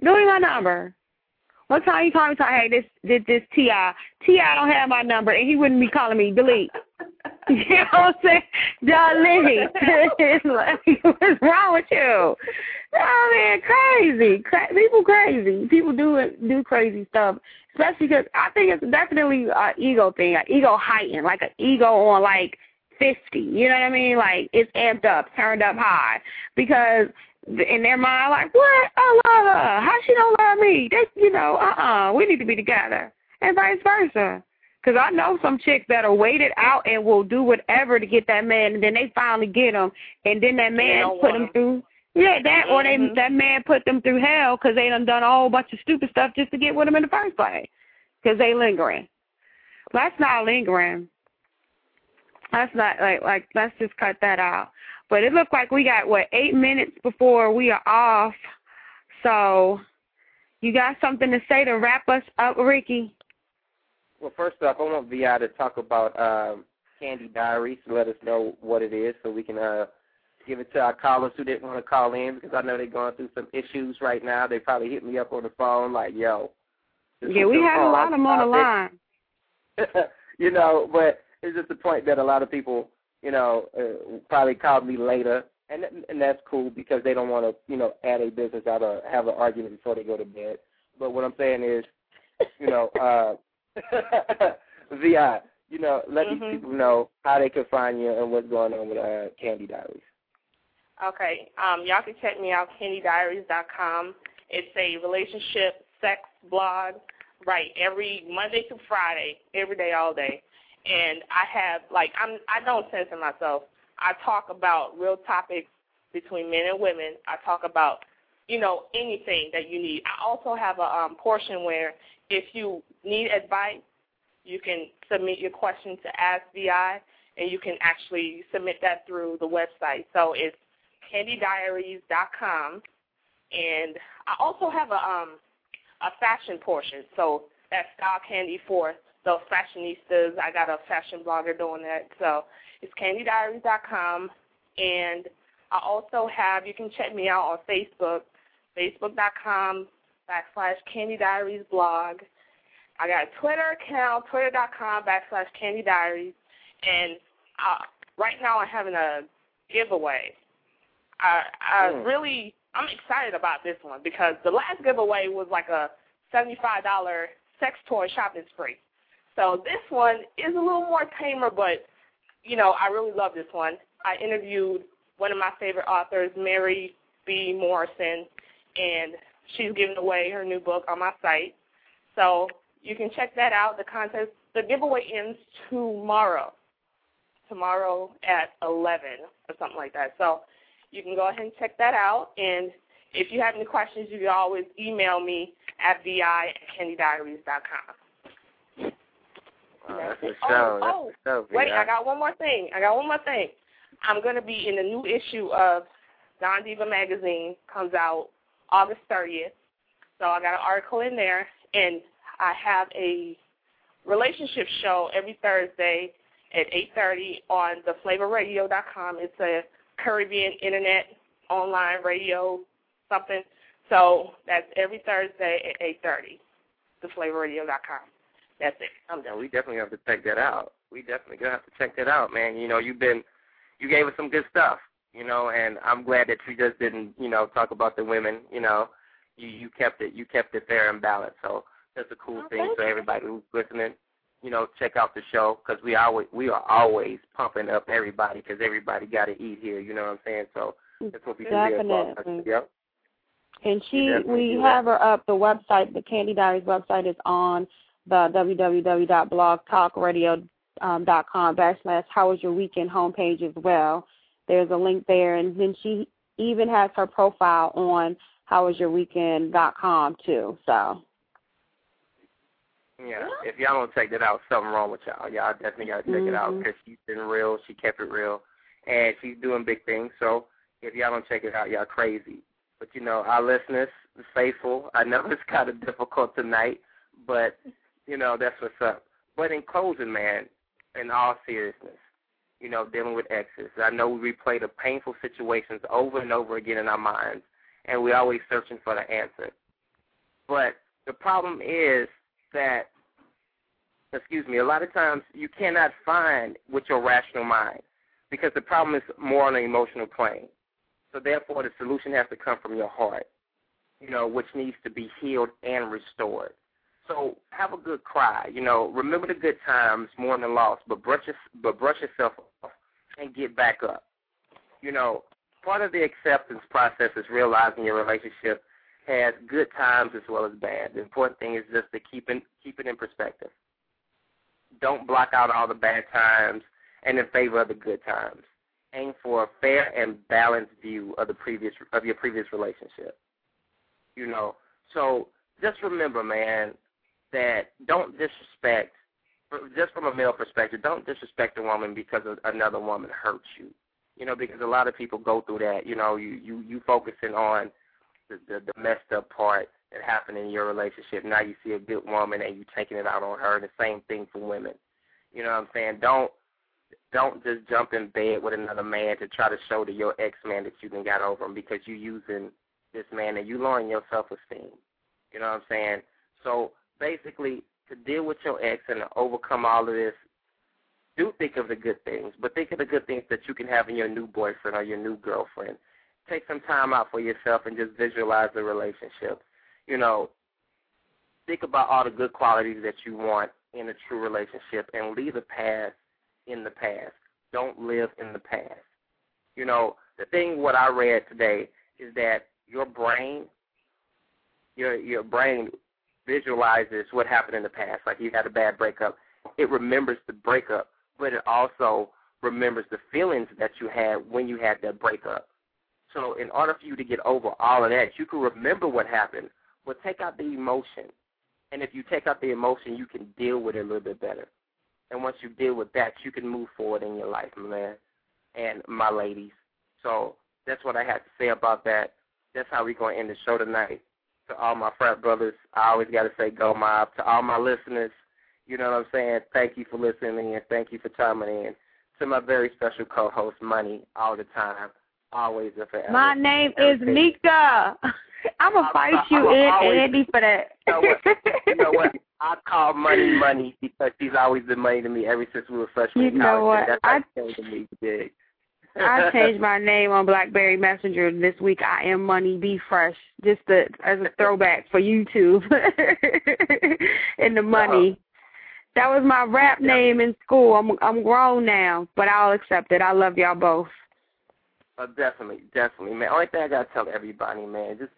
Do me my number. One time he called me, hey, this T.I. T.I. don't have my number, and he wouldn't be calling me. Delete. You know what I'm saying? Delete. It's like, what's wrong with you? Oh, man, crazy. People crazy. People do crazy stuff, especially because I think it's definitely an ego thing, an ego heightened, like an ego on, like, 50. You know what I mean? Like, it's amped up, turned up high, because in their mind, like, what? I love her. How she don't love me? That's, we need to be together. And vice versa. Because I know some chicks that are waited out and will do whatever to get that man, and then they finally get him, and then that man put them through, that man put them through hell because they done a whole bunch of stupid stuff just to get with him in the first place because they lingering. That's not lingering. That's not, like let's just cut that out. But it looks like we got, 8 minutes before we are off. So you got something to say to wrap us up, Ricky? Well, first off, I want VI to talk about Candy Diaries to let us know what it is so we can give it to our callers who didn't want to call in because I know they're going through some issues right now. They probably hit me up on the phone like, yo. Yeah, we had a lot of them on the line. But it's just the point that a lot of people, probably called me later, and that's cool because they don't want to, add a business out or have an argument before they go to bed. But what I'm saying is, VI, let these people know how they can find you and what's going on with Candy Diaries. Okay. Y'all can check me out, CandyDiaries.com. It's a relationship sex blog, right, every Monday through Friday, every day, all day. And I have, I don't censor myself. I talk about real topics between men and women. I talk about, anything that you need. I also have a portion where if you need advice, you can submit your question to Ask VI, and you can actually submit that through the website. So it's CandyDiaries.com. And I also have a fashion portion. So that's Style Candy for those fashionistas. I got a fashion blogger doing that. So it's CandyDiaries.com. And I also have, you can check me out on Facebook, Facebook.com/CandyDiariesblog. I got a Twitter account, Twitter.com/CandyDiaries. And right now I'm having a giveaway. I'm excited about this one because the last giveaway was like a $75 sex toy shopping spree. So this one is a little more tamer, but, I really love this one. I interviewed one of my favorite authors, Mary B. Morrison, and she's giving away her new book on my site. So you can check that out. The giveaway ends tomorrow at 11 or something like that. So you can go ahead and check that out. And if you have any questions, you can always email me at vi@candydiaries.com. That's the show. Wait, I got one more thing. I'm going to be in the new issue of Don Diva magazine, comes out August 30th. So I got an article in there, and I have a relationship show every Thursday at 8:30 on theflavorradio.com. It's a Caribbean internet online radio something. So that's every Thursday at 8:30, theflavorradio.com. That's it. I'm done. We definitely have to check that out. We definitely gonna have to check that out, man. You gave us some good stuff, and I'm glad that you just didn't, talk about the women. You kept it fair and balanced. So that's a cool thing. So everybody who's listening, check out the show because we are always pumping up everybody because everybody got to eat here. You know what I'm saying? So that's what we do here. Yep. And we have her up. The website, the Candy Diaries website, is on the www.blogtalkradio.com/howwasyourweekend homepage as well. There's a link there, and then she even has her profile on howwasyourweekend.com too. So. Yeah, if y'all don't check that out, something wrong with y'all. Y'all definitely got to check it out because she's been real. She kept it real, and she's doing big things. So if y'all don't check it out, y'all crazy. But, our listeners, the faithful, I know it's kind of difficult tonight, but, that's what's up. But in closing, man, in all seriousness, dealing with exes, I know we replay the painful situations over and over again in our minds, and we're always searching for the answer. But the problem is that, a lot of times you cannot find with your rational mind because the problem is more on an emotional plane. So therefore, the solution has to come from your heart, which needs to be healed and restored. So have a good cry. Remember the good times more than the loss, but brush yourself off and get back up. Part of the acceptance process is realizing your relationship has good times as well as bad. The important thing is just to keep it in perspective. Don't block out all the bad times and in favor of the good times. Aim for a fair and balanced view of your previous relationship. So just remember, man, that don't disrespect, just from a male perspective, don't disrespect a woman because another woman hurts you. Because a lot of people go through that. You focusing on the messed up part that happened in your relationship. Now you see a good woman and you taking it out on her. The same thing for women. You know what I'm saying? Don't just jump in bed with another man to try to show to your ex-man that you done got over him because you using this man and you lowering your self-esteem. You know what I'm saying? So basically, to deal with your ex and to overcome all of this, do think of the good things, but think of the good things that you can have in your new boyfriend or your new girlfriend. Take some time out for yourself and just visualize the relationship. Think about all the good qualities that you want in a true relationship and leave the past in the past. Don't live in the past. The thing what I read today is that your brain visualizes what happened in the past. Like you had a bad breakup. It remembers the breakup, but it also remembers the feelings that you had when you had that breakup. So in order for you to get over all of that, you can remember what happened, but take out the emotion. And if you take out the emotion, you can deal with it a little bit better. And once you deal with that, you can move forward in your life, my man and my ladies. So that's what I had to say about that. That's how we're going to end the show tonight. To all my frat brothers, I always got to say go mob. To all my listeners, you know what I'm saying, thank you for listening and thank you for chiming in. To my very special co-host, Money, all the time, always and forever. My name is Mika. I'm going to fight you Andy, for that. You know what? I call Money because she's always been money to me ever since we were freshmen in college. You know what? That's how she came to me today. I changed my name on BlackBerry Messenger this week. I am Money Be Fresh, just as a throwback for YouTube and the money. That was my rap name in school. I'm grown now, but I'll accept it. I love y'all both. Definitely, man. Only thing I gotta tell everybody, man, just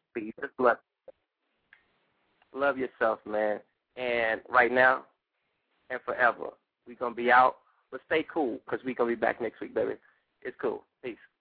love yourself, man. And right now and forever, we're gonna be out, but stay cool because we're gonna be back next week, baby. It's cool. Peace.